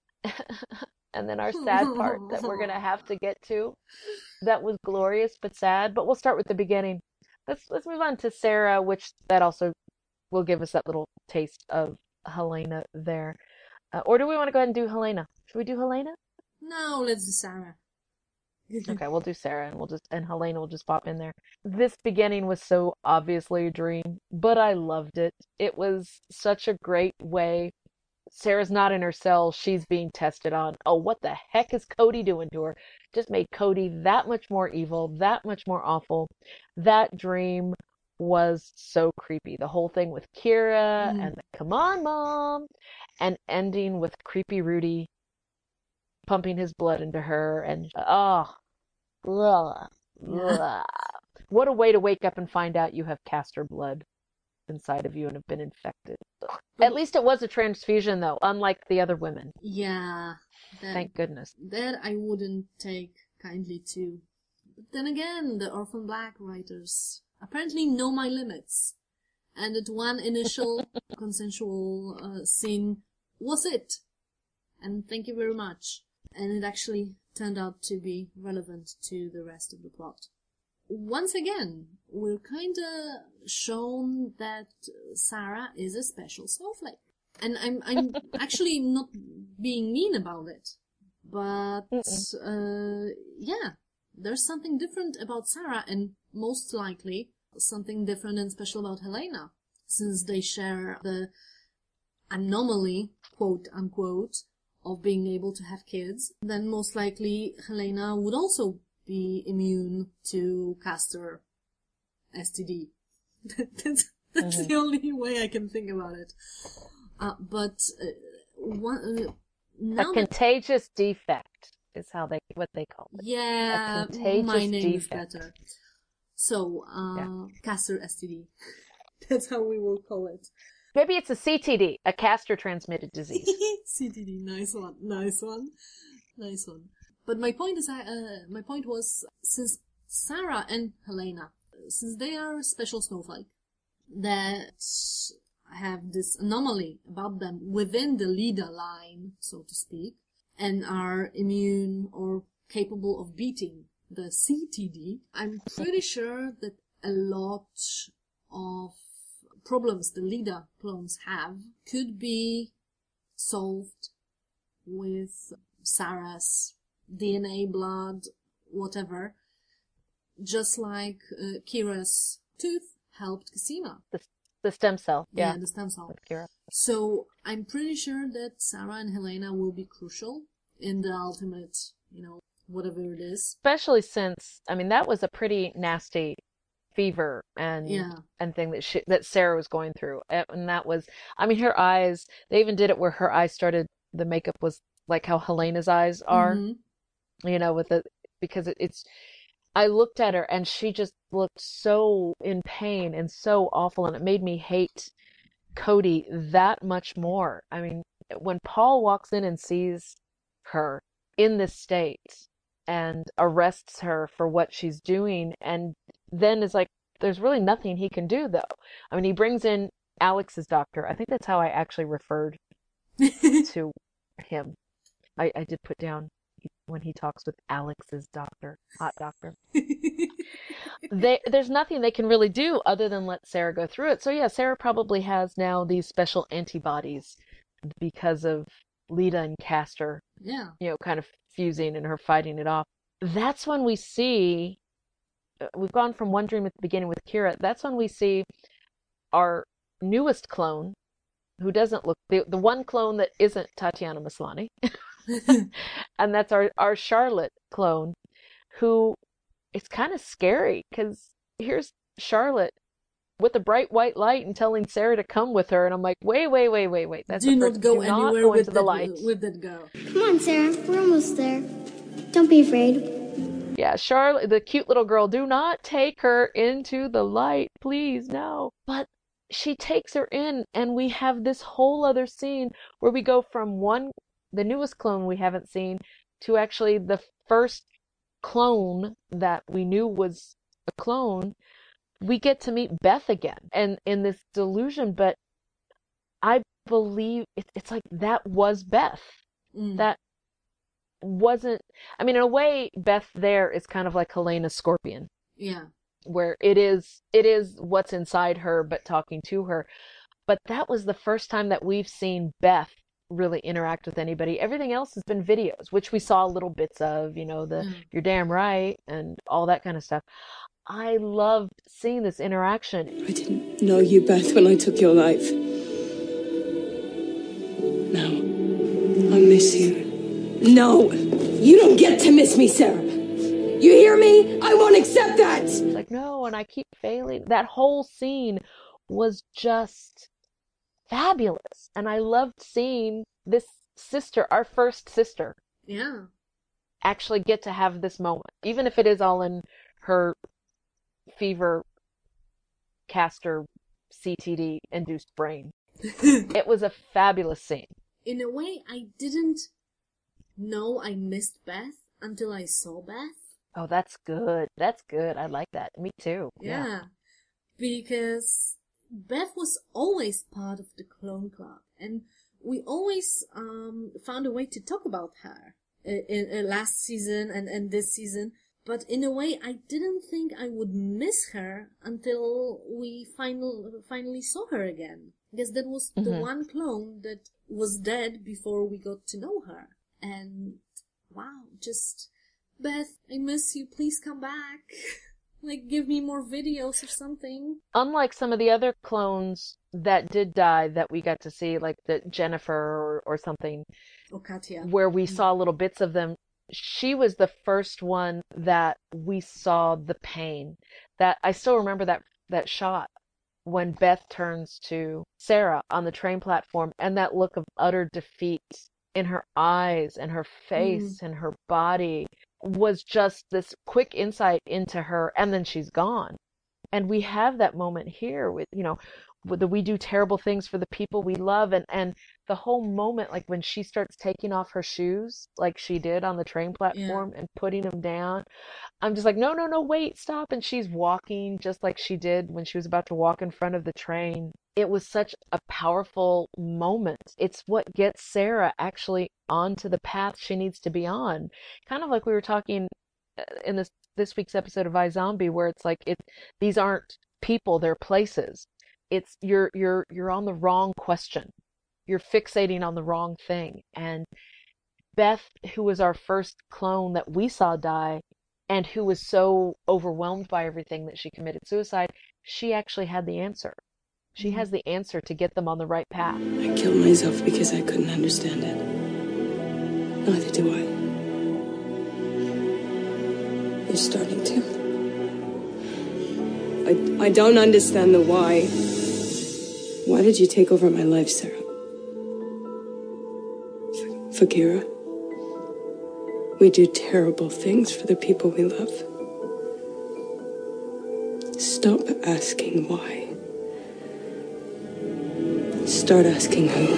then our sad part that we're going to have to get to. That was glorious but sad, but we'll start with the beginning. Let's move on to Sarah, which that also will give us that little taste of Helena there. Or do we want to go ahead and do Helena? Should we do Helena? No, let's do Sarah. Okay, we'll do Sarah, and Helena will just pop in there. This beginning was so obviously a dream, but I loved it. It was such a great way. Sarah's not in her cell. She's being tested on. Oh, what the heck is Cody doing to her? Just made Cody that much more evil, that much more awful. That dream was so creepy. The whole thing with Kira and the "come on, Mom," and ending with creepy Rudy pumping his blood into her, and what a way to wake up and find out you have castor blood inside of you and have been infected. At least it was a transfusion, though, unlike the other women. Yeah. Thank goodness. That I wouldn't take kindly to. But then again, the Orphan Black writers apparently know my limits. And that one initial consensual scene was it. And thank you very much. And it actually turned out to be relevant to the rest of the plot. Once again, we're kinda shown that Sarah is a special snowflake. And I'm actually not being mean about it. But, yeah, there's something different about Sarah, and most likely something different and special about Helena, since they share the anomaly, quote unquote, of being able to have kids. Then most likely Helena would also be immune to castor STD. That's the only way I can think about it. But now that contagious defect is what they call it. yeah, A contagious my name defect. is better. So, Caster STD. That's how we will call it. Maybe it's a CTD, a castor transmitted disease. CTD, nice one, nice one, nice one. But my point is, my point was, since Sarah and Helena, since they are special snowflake, that have this anomaly about them within the leader line, so to speak, and are immune or capable of beating the CTD, I'm pretty sure that a lot of problems the leader clones have could be solved with Sarah's DNA, blood, whatever, just like Kira's tooth helped Cosima. The stem cell. Yeah, the stem cell. With Kira. So I'm pretty sure that Sarah and Helena will be crucial in the ultimate, whatever it is. Especially since, I mean, that was a pretty nasty fever and thing that Sarah was going through. And that was, I mean, her eyes, they even did it where her eyes started, the makeup was like how Helena's eyes are, because it's, I looked at her and she just looked so in pain and so awful, and it made me hate Cody that much more. I mean, when Paul walks in and sees her in this state and arrests her for what she's doing, and then is like, there's really nothing he can do, though. I mean, he brings in Alex's doctor. I think that's how I actually referred to him. I did put down when he talks with Alex's doctor, hot doctor. There's nothing they can really do other than let Sarah go through it. So yeah, Sarah probably has now these special antibodies because of Lita and Castor, kind of fusing and her fighting it off. That's when we see, we've gone from one dream at the beginning with Kira, that's when we see our newest clone, who doesn't look, the one clone that isn't Tatiana Maslany, and that's our Charlotte clone, who it's kind of scary, because here's Charlotte with a bright white light and telling Sarah to come with her, and I'm like, wait. That's do not go anywhere with the light. With that girl. Come on, Sarah. We're almost there. Don't be afraid. Yeah, Charlotte, the cute little girl, do not take her into the light, please, no. But she takes her in, and we have this whole other scene where we go from the newest clone we haven't seen, to actually the first clone that we knew was a clone. We get to meet Beth again, and in this delusion, but I believe it's like that was Beth. That wasn't, I mean, in a way, Beth there is kind of like Helena's scorpion. Yeah. Where it is what's inside her, but talking to her. But that was the first time that we've seen Beth really interact with anybody. Everything else has been videos, which we saw little bits of, you're damn right, and all that kind of stuff. I loved seeing this interaction. I didn't know you, Beth, when I took your life. Now, I miss you. No, you don't get to miss me, Sarah. You hear me? I won't accept that. It's like, no, and I keep failing. That whole scene was just fabulous. And I loved seeing this sister, our first sister, actually get to have this moment. Even if it is all in her fever, Castor, CTD induced brain. It was a fabulous scene. In a way, I didn't know I missed Beth until I saw Beth. Oh, that's good. That's good. I like that. Me too. Yeah. Because Beth was always part of the Clone Club, and we always found a way to talk about her in last season and this season. But in a way, I didn't think I would miss her until we finally saw her again. Because that was the one clone that was dead before we got to know her. And wow, just, Beth, I miss you. Please come back. Like, give me more videos or something. Unlike some of the other clones that did die that we got to see, like the Jennifer or something. Or Katya. Where we saw little bits of them. She was the first one that we saw the pain. That I still remember that shot when Beth turns to Sarah on the train platform, and that look of utter defeat in her eyes and her face and her body was just this quick insight into her, and then she's gone. And we have that moment here with, with we do terrible things for the people we love, and the whole moment, like when she starts taking off her shoes, like she did on the train platform, and putting them down. I'm just like, no, no, no, wait, stop. And she's walking just like she did when she was about to walk in front of the train. It was such a powerful moment. It's what gets Sarah actually onto the path she needs to be on. Kind of like we were talking in this week's episode of iZombie, where it's like these aren't people, they're places. It's you're on the wrong question. You're fixating on the wrong thing. And Beth, who was our first clone that we saw die, and who was so overwhelmed by everything that she committed suicide, she actually had the answer. She has the answer to get them on the right path. I killed myself because I couldn't understand it. Neither do I. You're starting to. I don't understand the why. Why did you take over my life, Sarah? For Kira? We do terrible things for the people we love. Stop asking why. Start asking who.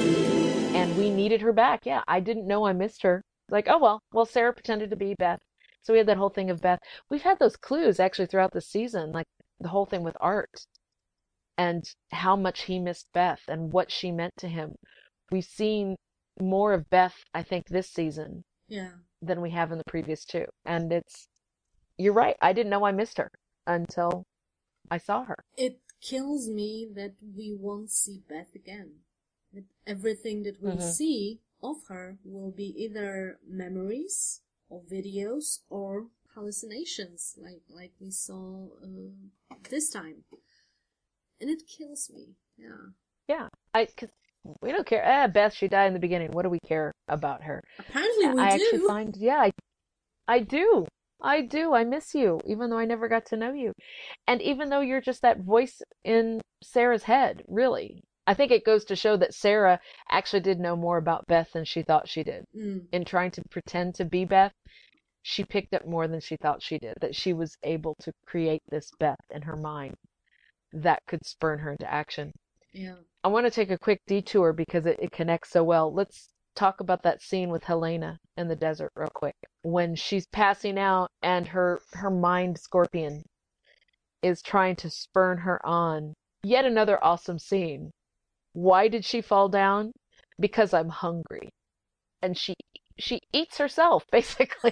And we needed her back. Yeah, I didn't know I missed her. Like, oh, well, Sarah pretended to be Beth. So we had that whole thing of Beth. We've had those clues actually throughout the season, like the whole thing with Art and how much he missed Beth and what she meant to him. We've seen more of Beth, I think, this season than we have in the previous two. And you're right, I didn't know I missed her until I saw her. It kills me that we won't see Beth again. That everything that we'll see of her will be either memories or videos or hallucinations, like we saw this time. And it kills me. Yeah, because we don't care. Beth, she died in the beginning. What do we care about her? Apparently we do. Actually find, I do. I do. I miss you, even though I never got to know you. And even though you're just that voice in Sarah's head, really. I think it goes to show that Sarah actually did know more about Beth than she thought she did. In trying to pretend to be Beth, she picked up more than she thought she did. That she was able to create this Beth in her mind that could spurn her into action. Yeah. I want to take a quick detour because it connects so well. Let's talk about that scene with Helena in the desert real quick. When she's passing out and her mind scorpion is trying to spurn her on. Yet another awesome scene. Why did she fall down? Because I'm hungry. And she eats herself, basically.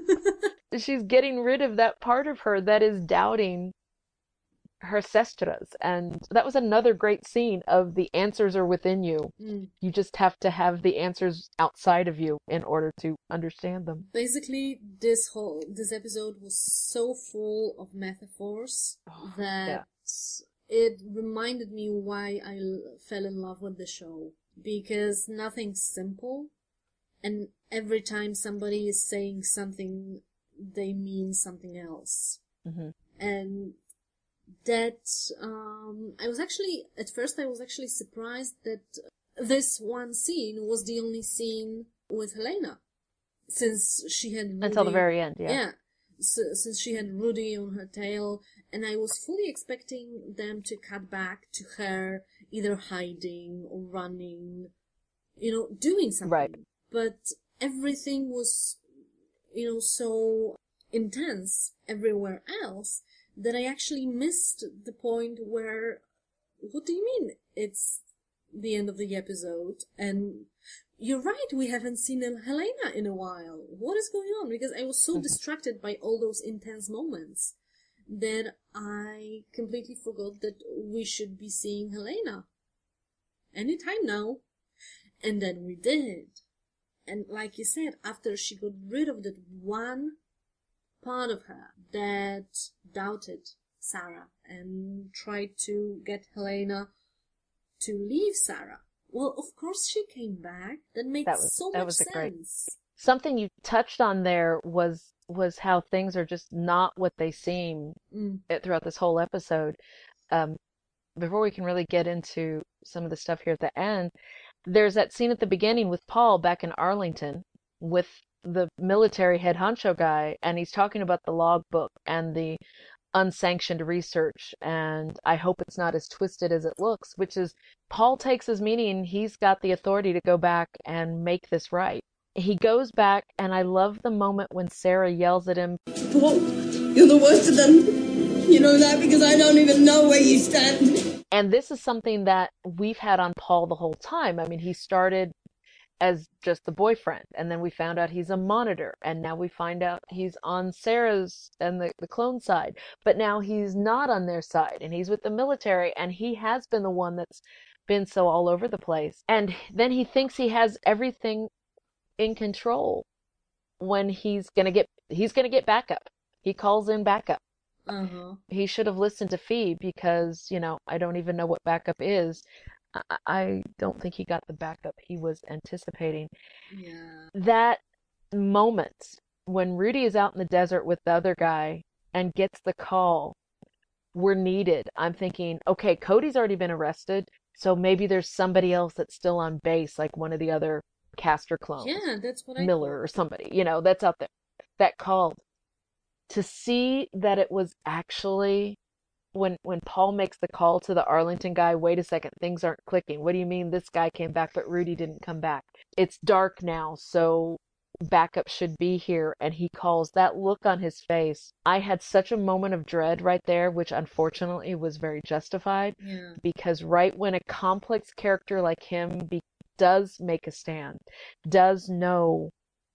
She's getting rid of that part of her that is doubting her sestras. And that was another great scene of the answers are within you. You just have to have the answers outside of you in order to understand them. Basically, this episode was so full of metaphors that it reminded me why I fell in love with the show. Because nothing's simple, and every time somebody is saying something, they mean something else. And that at first I was actually surprised that this one scene was the only scene with Helena, since she had Rudy, until the very end. Since she had Rudy on her tail, and I was fully expecting them to cut back to her either hiding or running, doing something. Right. But everything was, so intense everywhere else that I actually missed the point where, what do you mean it's the end of the episode? And you're right, we haven't seen Helena in a while. What is going on? Because I was so distracted by all those intense moments that I completely forgot that we should be seeing Helena anytime now. And then we did. And like you said, after she got rid of that one part of her that doubted Sarah and tried to get Helena to leave Sarah, well, of course she came back. That makes so much sense. Something you touched on there was how things are just not what they seem throughout this whole episode. Before we can really get into some of the stuff here at the end, there's that scene at the beginning with Paul back in Arlington with the military head honcho guy, and he's talking about the logbook and the unsanctioned research, and I hope it's not as twisted as it looks, which is Paul takes his meaning, he's got the authority to go back and make this right. He goes back, and I love the moment when Sarah yells at him, Paul, you're the worst of them. You know that because I don't even know where you stand. and this is something that we've had on Paul the whole time. I mean, he started as just the boyfriend, and then we found out he's a monitor, and now we find out he's on Sarah's and the clone side, but now he's not on their side, and he's with the military, and he has been the one that's been so all over the place. And then he thinks he has everything in control when he's gonna get backup. He calls in backup. He should have listened to Phoebe, because I don't even know what backup is. I don't think he got the backup he was anticipating. Yeah. That moment when Rudy is out in the desert with the other guy and gets the call, we're needed. I'm thinking, okay, Cody's already been arrested, so maybe there's somebody else that's still on base, like one of the other Castor clones. Yeah, that's what I Miller thought. or somebody, that's out there. That called. To see that it was actually when Paul makes the call to the Arlington guy, wait a second, things aren't clicking. What do you mean this guy came back but Rudy didn't come back? It's dark now, so backup should be here. And he calls. That look on his face, I had such a moment of dread right there, which unfortunately was very justified. Yeah. Because right when a complex character like him does make a stand, does know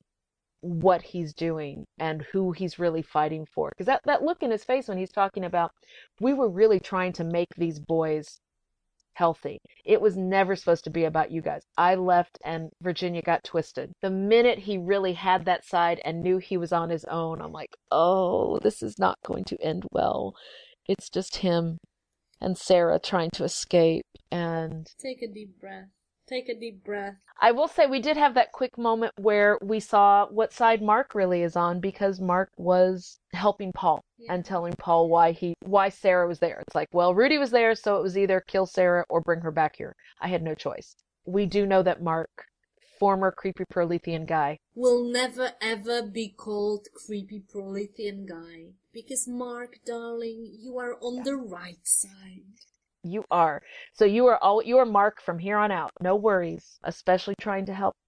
what he's doing and who he's really fighting for. Because that look in his face when he's talking about, we were really trying to make these boys healthy. It was never supposed to be about you guys. I left and Virginia got twisted. The minute he really had that side and knew he was on his own, I'm like, oh, this is not going to end well. It's just him and Sarah trying to escape. And Take a deep breath. Take a deep breath. I will say we did have that quick moment where we saw what side Mark really is on, because Mark was helping Paul and telling Paul why Sarah was there. It's like, well, Rudy was there, so it was either kill Sarah or bring her back here. I had no choice. We do know that Mark, former creepy Prolethean guy, will never ever be called creepy Prolethean guy, because Mark, darling, you are on the right side. You are. So you are Mark from here on out. No worries. Especially trying to help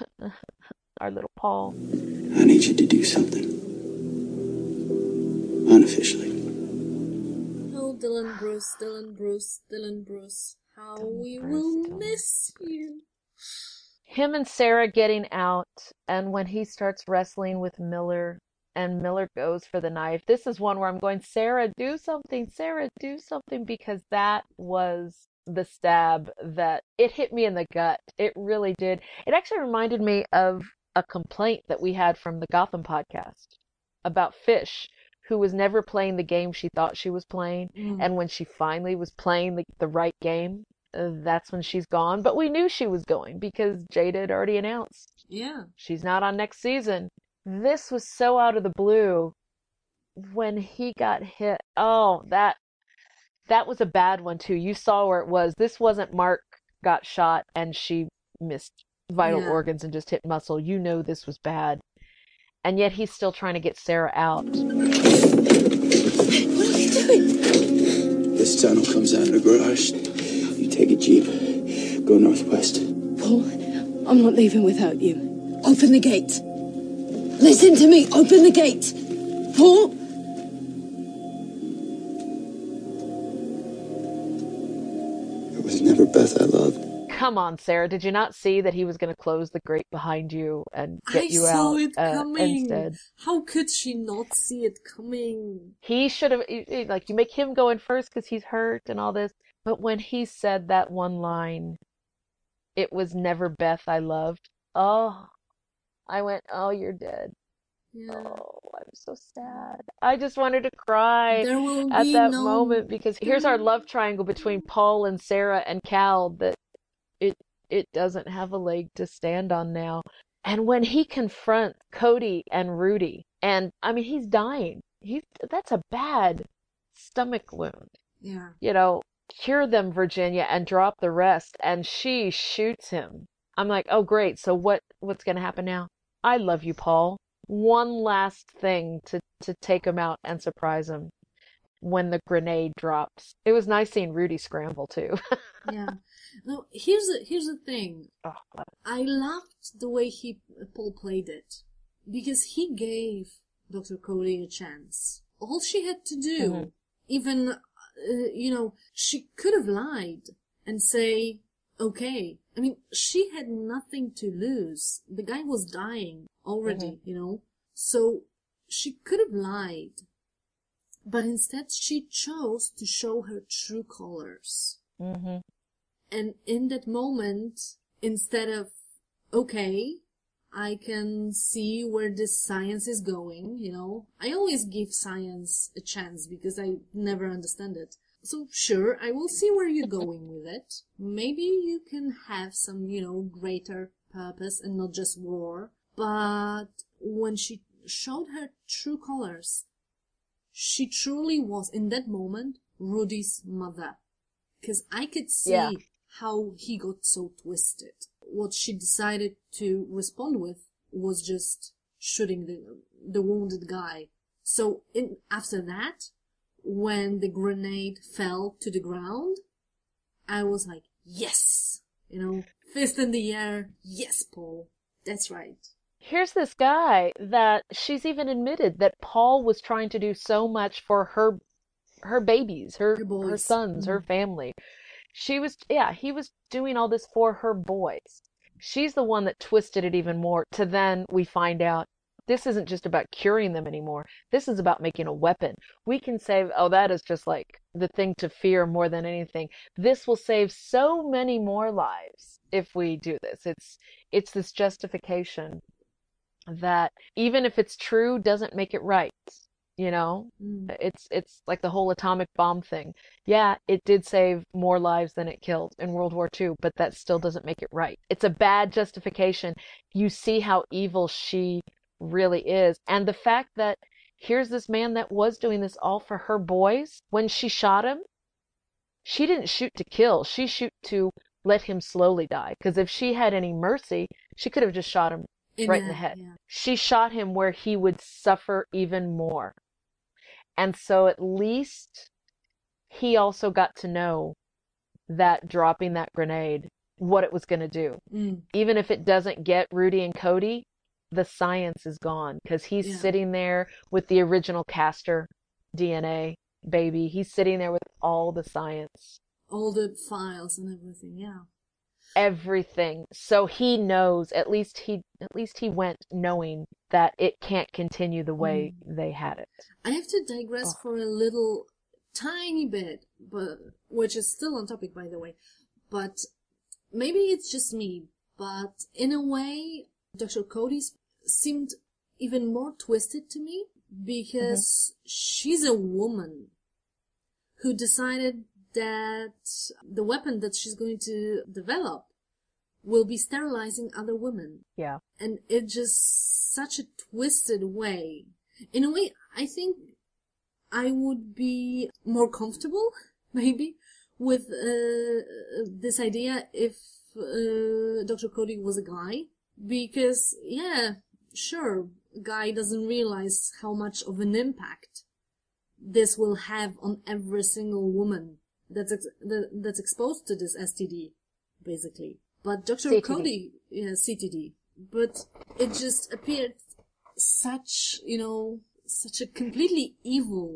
our little Paul. I need you to do something. Unofficially. Oh, Dylan Bruce. How we will miss you. Him and Sarah getting out, and when he starts wrestling with Miller, and Miller goes for the knife. This is one where I'm going, Sarah, do something. Sarah, do something, because that was the stab that it hit me in the gut. It really did. It actually reminded me of a complaint that we had from the Gotham podcast about Fish, who was never playing the game she thought she was playing. And when she finally was playing the right game, that's when she's gone. But we knew she was going because Jada had already announced. Yeah. She's not on next season. This was so out of the blue when he got hit. Oh, that was a bad one too. You saw where it was. This wasn't Mark got shot and she missed vital organs and just hit muscle. You know this was bad. And yet he's still trying to get Sarah out. What are you doing? This tunnel comes out of the garage. You take a jeep, go northwest. Paul, I'm not leaving without you. Open the gate. Listen to me. Open the gate. Paul? It was never Beth I loved. Come on, Sarah. Did you not see that he was going to close the grate behind you and get you out? I saw it coming. Instead? How could she not see it coming? He should have, like, you make him go in first because he's hurt and all this. But when he said that one line, it was never Beth I loved. Oh, I went, oh, you're dead. Yeah. Oh, I'm so sad. I just wanted to cry at be that no- moment, because here's our love triangle between Paul and Sarah and Cal that it doesn't have a leg to stand on now. And when he confronts Cody and Rudy, and I mean, he's dying. That's a bad stomach wound. Yeah. You know, cure them, Virginia, and drop the rest. And she shoots him. I'm like, oh, great. So what's going to happen now? I love you, Paul. One last thing to take him out and surprise him when the grenade drops. It was nice seeing Rudy scramble too. Yeah. No, here's the thing. Oh, I loved the way Paul played it, because he gave Dr. Cody a chance. All she had to do, even, she could have lied and say, okay. I mean, she had nothing to lose. The guy was dying already, So she could have lied. But instead she chose to show her true colors. Mm-hmm. And in that moment, instead of, okay, I can see where this science is going, I always give science a chance because I never understand it. So sure, I will see where you're going with it. Maybe you can have some, greater purpose and not just war. But when she showed her true colors, she truly was, in that moment, Rudy's mother. Because I could see how he got so twisted. What she decided to respond with was just shooting the wounded guy. So after that, when the grenade fell to the ground, I was like, yes! Fist in the air, yes, Paul. That's right. Here's this guy that she's even admitted that Paul was trying to do so much for her babies, her sons, her family. He was doing all this for her boys. She's the one that twisted it even more to then we find out this isn't just about curing them anymore. This is about making a weapon. We can save, that is just like the thing to fear more than anything. This will save so many more lives if we do this. It's this justification that even if it's true, doesn't make it right. It's like the whole atomic bomb thing. Yeah, it did save more lives than it killed in World War II, but that still doesn't make it right. It's a bad justification. You see how evil she really is. And the fact that here's this man that was doing this all for her boys. When she shot him, she didn't shoot to kill. She shoot to let him slowly die. Because if she had any mercy, she could have just shot him right in the head. Yeah. She shot him where he would suffer even more. And so at least he also got to know that dropping that grenade, what it was going to do. Even if it doesn't get Rudy and Cody, the science is gone because he's sitting there with the original Castor DNA baby. He's sitting there with all the science. All the files and everything, yeah. Everything. So he knows, at least he went knowing that it can't continue the way they had it. I have to digress for a little tiny bit, but which is still on topic, by the way. But maybe it's just me, but in a way, Dr. Cody's seemed even more twisted to me because she's a woman who decided that the weapon that she's going to develop will be sterilizing other women. Yeah. And it's just such a twisted way. In a way, I think I would be more comfortable, maybe, with this idea if Dr. Cody was a guy. Because, yeah, sure, a guy doesn't realize how much of an impact this will have on every single woman that's exposed to this STD, basically. But Dr. CTD. Cody, CTD, but it just appeared such a completely evil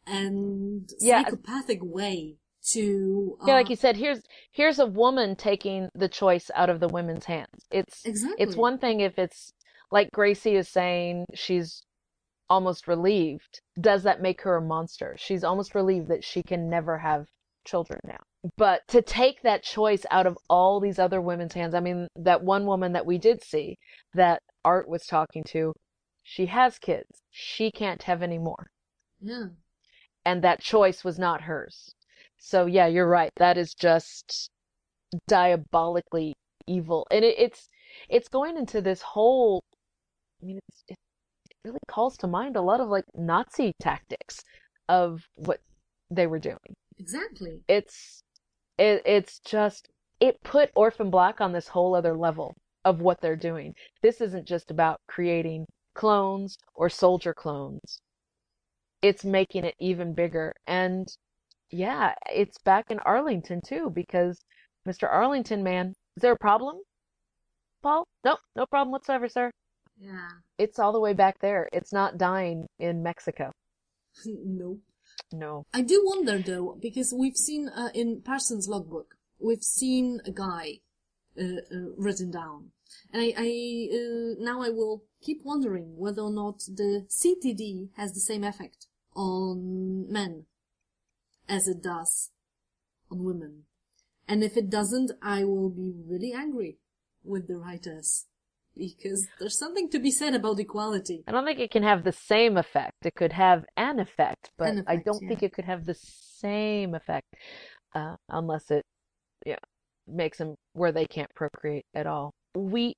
and psychopathic way to... like you said, here's a woman taking the choice out of the women's hands. It's one thing if it's, like Gracie is saying, she's almost relieved. Does that make her a monster? She's almost relieved that she can never have children now. But to take that choice out of all these other women's hands, I mean, that one woman that we did see that Art was talking to, she has kids. She can't have any more. Yeah. And that choice was not hers. So yeah, you're right. That is just diabolically evil. And it's going into this whole, I mean, it really calls to mind a lot of like Nazi tactics of what they were doing. Exactly. It's just, it put Orphan Black on this whole other level of what they're doing. This isn't just about creating clones or soldier clones. It's making it even bigger. And yeah, it's back in Arlington too, because Mr. Arlington, man, is there a problem, Paul? Nope, no problem whatsoever, sir. Yeah. It's all the way back there. It's not dying in Mexico. Nope. No. I do wonder though, because we've seen in Parsons' logbook, we've seen a guy written down, and now I will keep wondering whether or not the CTD has the same effect on men as it does on women, and if it doesn't, I will be really angry with the writers. Because there's something to be said about equality. I don't think it can have the same effect. It could have an effect, but An effect, I don't yeah. think it could have the same effect unless it makes them where they can't procreate at all. We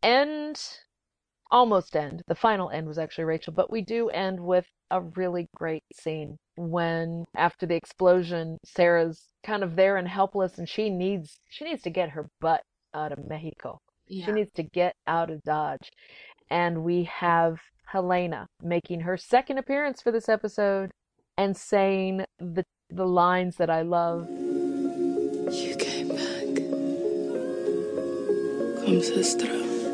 almost end. The final end was actually Rachel, but we do end with a really great scene when, after the explosion, Sarah's kind of there and helpless, and she needs to get her butt out of Mexico. Yeah. She needs to get out of Dodge. And we have Helena making her second appearance for this episode and saying the lines that I love. You came back. Come, sister.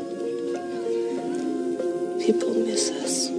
People miss us.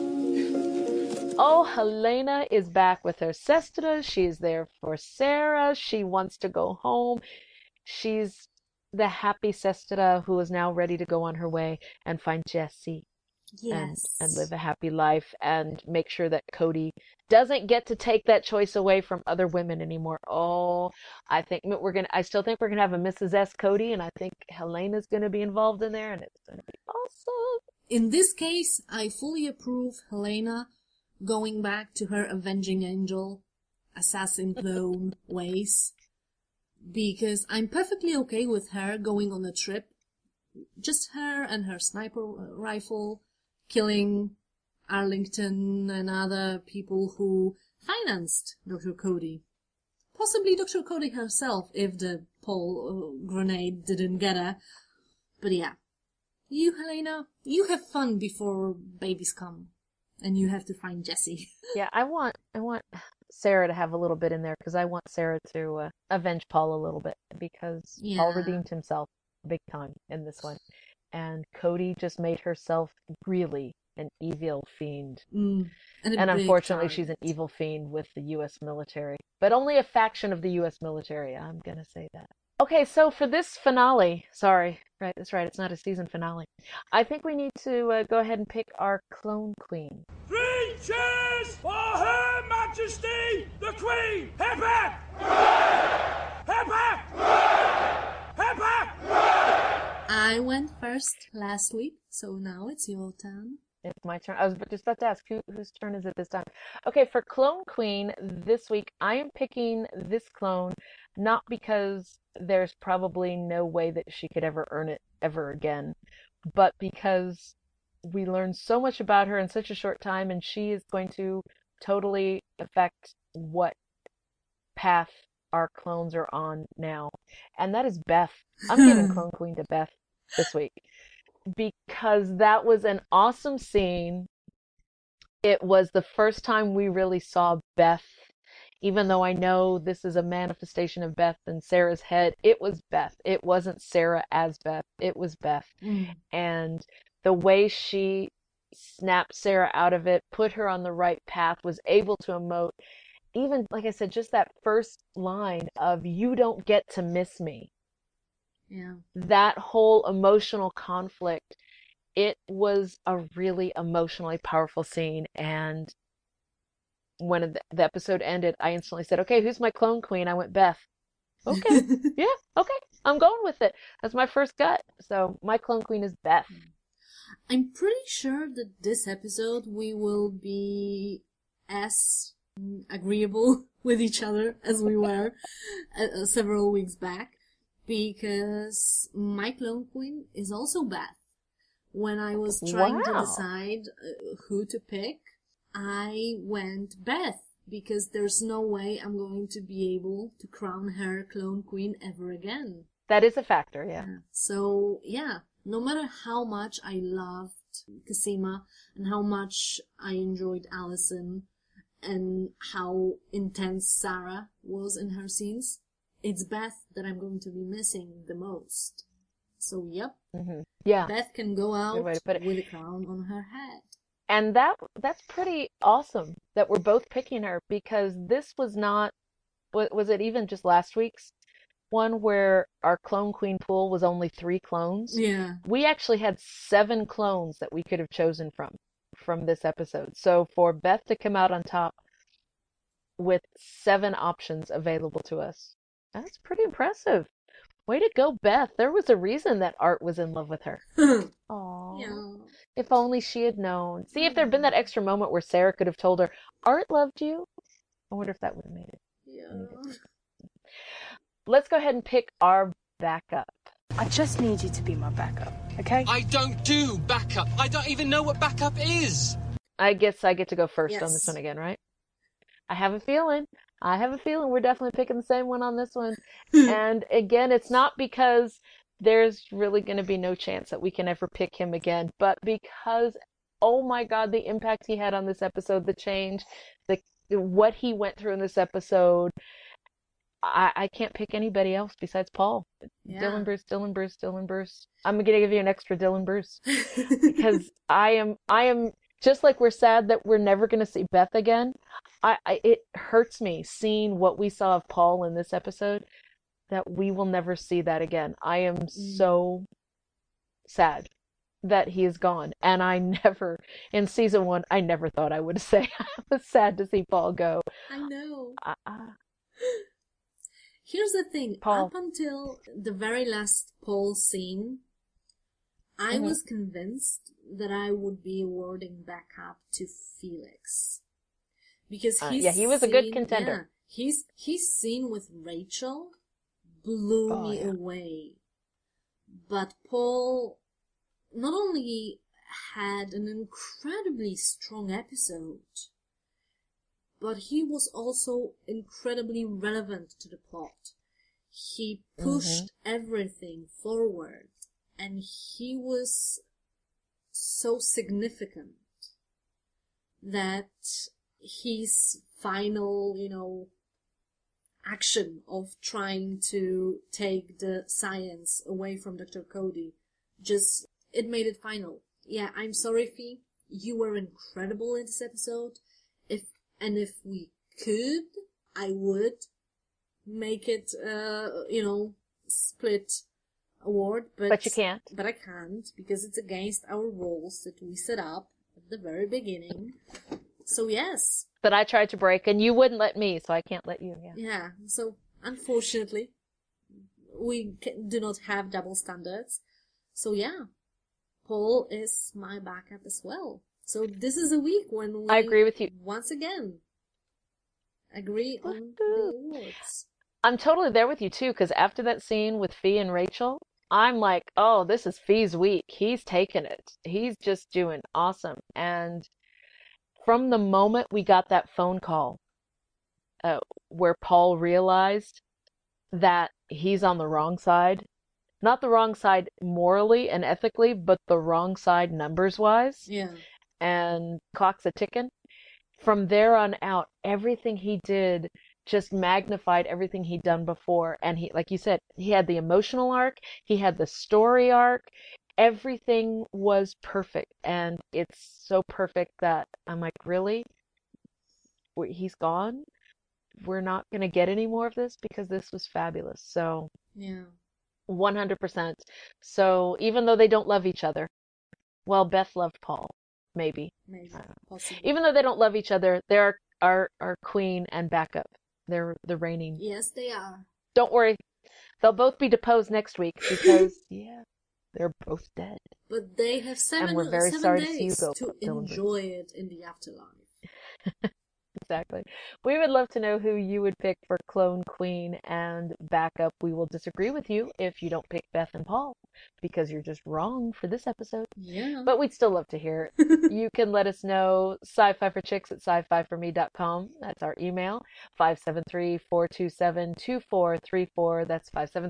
Oh, Helena is back with her sister. She's there for Sarah. She wants to go home. She's the happy sister who is now ready to go on her way and find Jesse. Yes. And live a happy life and make sure that Cody doesn't get to take that choice away from other women anymore. Oh, I still think we're gonna have a Mrs. S. Cody, and I think Helena's gonna be involved in there, and it's gonna be awesome. In this case, I fully approve Helena going back to her avenging angel, assassin clone ways, because I'm perfectly okay with her going on a trip, just her and her sniper rifle, killing Arlington and other people who financed Dr. Cody. Possibly Dr. Cody herself if the Paul grenade didn't get her. But yeah. You, Helena, you have fun before babies come. And you have to find Jesse. Yeah, I want Sarah to have a little bit in there, because I want Sarah to avenge Paul a little bit, because Paul redeemed himself big time in this one. And Cody just made herself really an evil fiend. And unfortunately, she's an evil fiend with the U.S. military. But only a faction of the U.S. military, I'm going to say that. Okay, so for this finale, that's right, it's not a season finale. I think we need to go ahead and pick our clone queen. 3 cheers for Her Majesty the Queen! Hip hip! Hip hip! Hip hip! I went first last week, so now it's your turn. It's my turn. I was just about to ask, whose turn is it this time? Okay, for Clone Queen this week, I am picking this clone not because there's probably no way that she could ever earn it ever again, but because we learned so much about her in such a short time, and she is going to totally affect what path our clones are on now. And that is Beth. I'm giving Clone Queen to Beth this week, because that was an awesome scene. It was the first time we really saw Beth, even though I know this is a manifestation of Beth in Sarah's head. It was Beth. It wasn't Sarah as Beth. It was Beth. And the way she snapped Sarah out of it, put her on the right path, was able to emote. Even, like I said, just that first line of, "You don't get to miss me." Yeah. That whole emotional conflict, it was a really emotionally powerful scene. And when the episode ended, I instantly said, okay, who's my clone queen? I went, Beth. Okay. Yeah, okay. I'm going with it. That's my first gut. So my clone queen is Beth. I'm pretty sure that this episode we will be as agreeable with each other as we were several weeks back, because my clone queen is also Beth. When I was trying to decide who to pick, I went Beth, because there's no way I'm going to be able to crown her clone queen ever again. That is a factor, yeah. So, yeah, no matter how much I loved Cosima and how much I enjoyed Allison and how intense Sarah was in her scenes, it's Beth that I'm going to be missing the most. So, yep. Yeah. Beth can go out way to put it. with a crown on her head. And that's pretty awesome that we're both picking her, because this was not, was it even just last week's one where our clone queen pool was only 3 clones? Yeah. We actually had 7 clones that we could have chosen from this episode. So for Beth to come out on top with 7 options available to us, that's pretty impressive. Way to go, Beth. There was a reason that Art was in love with her. Aww. Yeah. If only she had known. See, if there'd been that extra moment where Sarah could have told her, Art loved you, I wonder if that would have made it. Yeah. Let's go ahead and pick our backup. I just need you to be my backup, okay? I don't do backup. I don't even know what backup is. I guess I get to go first on Yes. this one again, right? I have a feeling we're definitely picking the same one on this one. And again, it's not because there's really going to be no chance that we can ever pick him again, but because, oh my God, the impact he had on this episode, the change, what he went through in this episode. I can't pick anybody else besides Paul. Yeah. Dylan Bruce. I'm going to give you an extra Dylan Bruce because I am just like we're sad that we're never going to see Beth again. It hurts me seeing what we saw of Paul in this episode, that we will never see that again. I am so sad that he is gone. And in season 1, I never thought I would say I was sad to see Paul go. I know. Here's the thing. Paul. Up until the very last Paul scene, I Mhm. was convinced that I would be awarding backup to Felix. Because he was a good contender. His scene with Rachel blew Oh, me yeah. away. But Paul not only had an incredibly strong episode, but he was also incredibly relevant to the plot. He pushed everything forward, and he was so significant that his final, action of trying to take the science away from Dr. Cody, it made it final. Yeah, I'm sorry, Fee. You were incredible in this episode. If we could, I would make it, split award. But you can't. But I can't, because it's against our rules that we set up at the very beginning. So yes. That I tried to break, and you wouldn't let me, so I can't let you. Yeah. Yeah, so unfortunately, we do not have double standards. So yeah, Paul is my backup as well. So this is a week when we I agree with you. once again agree on the awards. I'm totally there with you too, because after that scene with Fee and Rachel, I'm like, oh, this is Fee's week. He's taking it. He's just doing awesome. And from the moment we got that phone call where Paul realized that he's on the wrong side, not the wrong side morally and ethically, but the wrong side numbers-wise, Yeah. and clock's a ticking, from there on out, everything he did just magnified everything he'd done before. And he, like you said, he had the emotional arc, he had the story arc, everything was perfect. And it's so perfect that I'm like, really? He's gone? We're not going to get any more of this? Because this was fabulous. So, Yeah. 100%. So, even though they don't love each other, well, Beth loved Paul. Maybe. Maybe. I don't know. Possibly. Even though they don't love each other, they're our queen and backup. They're the reigning. Yes, they are. Don't worry. They'll both be deposed next week because, yeah, they're both dead. But they have And we're very 7 sorry to see you days go, to Dylan Bruce. enjoy it in the afterlife. Exactly. We would love to know who you would pick for Clone Queen and backup. We will disagree with you if you don't pick Beth and Paul, because you're just wrong for this episode. Yeah. But we'd still love to hear it. You can let us know sci-fi for chicks at sci-fi4me.com. That's our email. 573-427-2434. That's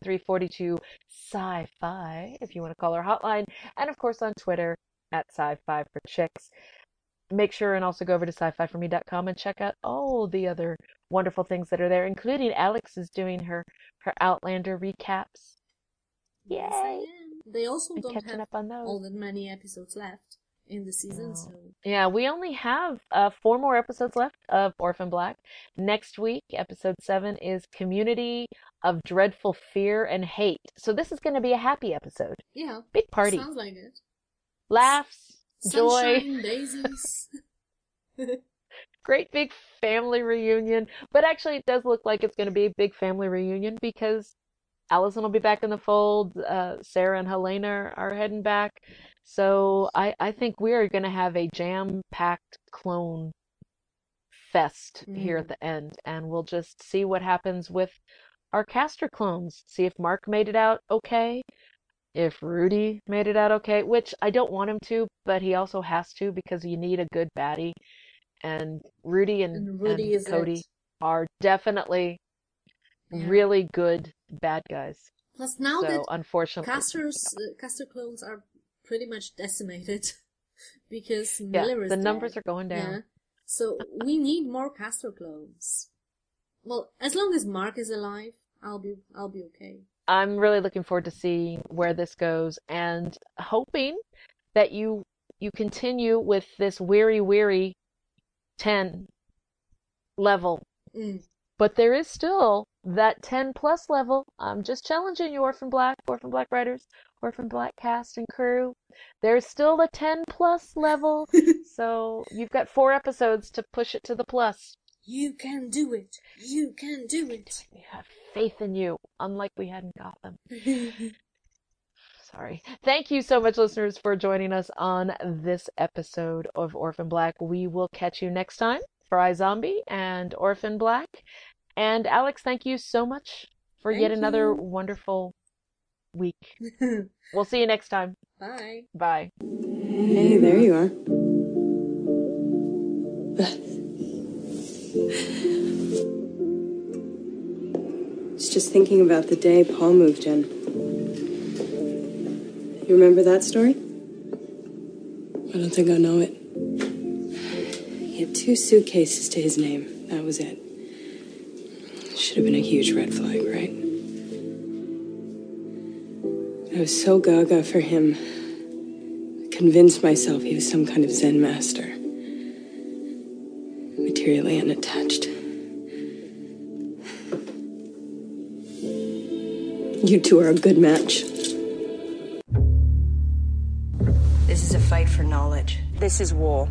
573-42-sci-fi if you want to call our hotline. And of course on Twitter at sci-fi for chicks. Make sure and also go over to sci-fi4me.com and check out all the other wonderful things that are there, including Alex is doing her Outlander recaps. Yay! Yes, I am. They also don't catching have up on those. all that many episodes left in the season, so... Yeah, we only have 4 more episodes left of Orphan Black. Next week, episode 7 is Community of Dreadful Fear and Hate. So this is going to be a happy episode. Yeah. Big party. Sounds like it. Laughs, joy. Sunshine, daisies. Great big family reunion. But actually, it does look like it's going to be a big family reunion because Allison will be back in the fold. Sarah and Helena are heading back. So I think we are going to have a jam-packed clone fest here at the end. And we'll just see what happens with our caster clones. See if Mark made it out okay. If Rudy made it out okay, which I don't want him to, but he also has to because you need a good baddie. And Rudy and Cody are definitely really good bad guys. Plus now so, that unfortunately, caster clones are pretty much decimated because yeah, Miller is the dead. numbers are going down. Yeah. So we need more caster clones. Well, as long as Mark is alive, I'll be okay. I'm really looking forward to seeing where this goes and hoping that you continue with this weary 10 level. But there is still that 10 plus level. I'm just challenging you, Orphan Black writers, Orphan Black cast and crew. There's still a 10 plus level. So you've got 4 episodes to push it to the plus. You can do it. You can do it. We have faith in you, unlike we had in Gotham. Sorry. Thank you so much, listeners, for joining us on this episode of Orphan Black. We will catch you next time for iZombie and Orphan Black. And Alex, thank you so much for yet another wonderful week. We'll see you next time. Bye. Bye. Hey, there you are. Was just thinking about the day Paul moved in. You remember that story? I don't think I know it. He had 2 suitcases to his name. That was it. Should have been a huge red flag, right? I was so gaga for him. I convinced myself he was some kind of Zen master. Materially unattached. You two are a good match. This is a fight for knowledge. This is war.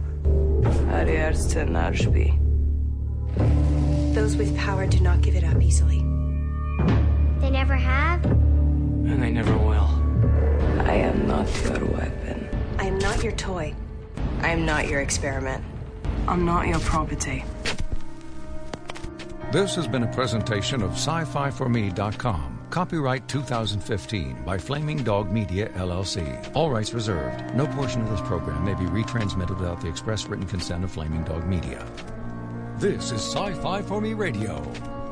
Those with power do not give it up easily. They never have? And they never will. I am not your weapon. I am not your toy. I am not your experiment. I'm not your property. This has been a presentation of sci-fi4me.com. Copyright 2015 by Flaming Dog Media, LLC. All rights reserved. No portion of this program may be retransmitted without the express written consent of Flaming Dog Media. This is Sci-Fi 4Me Radio.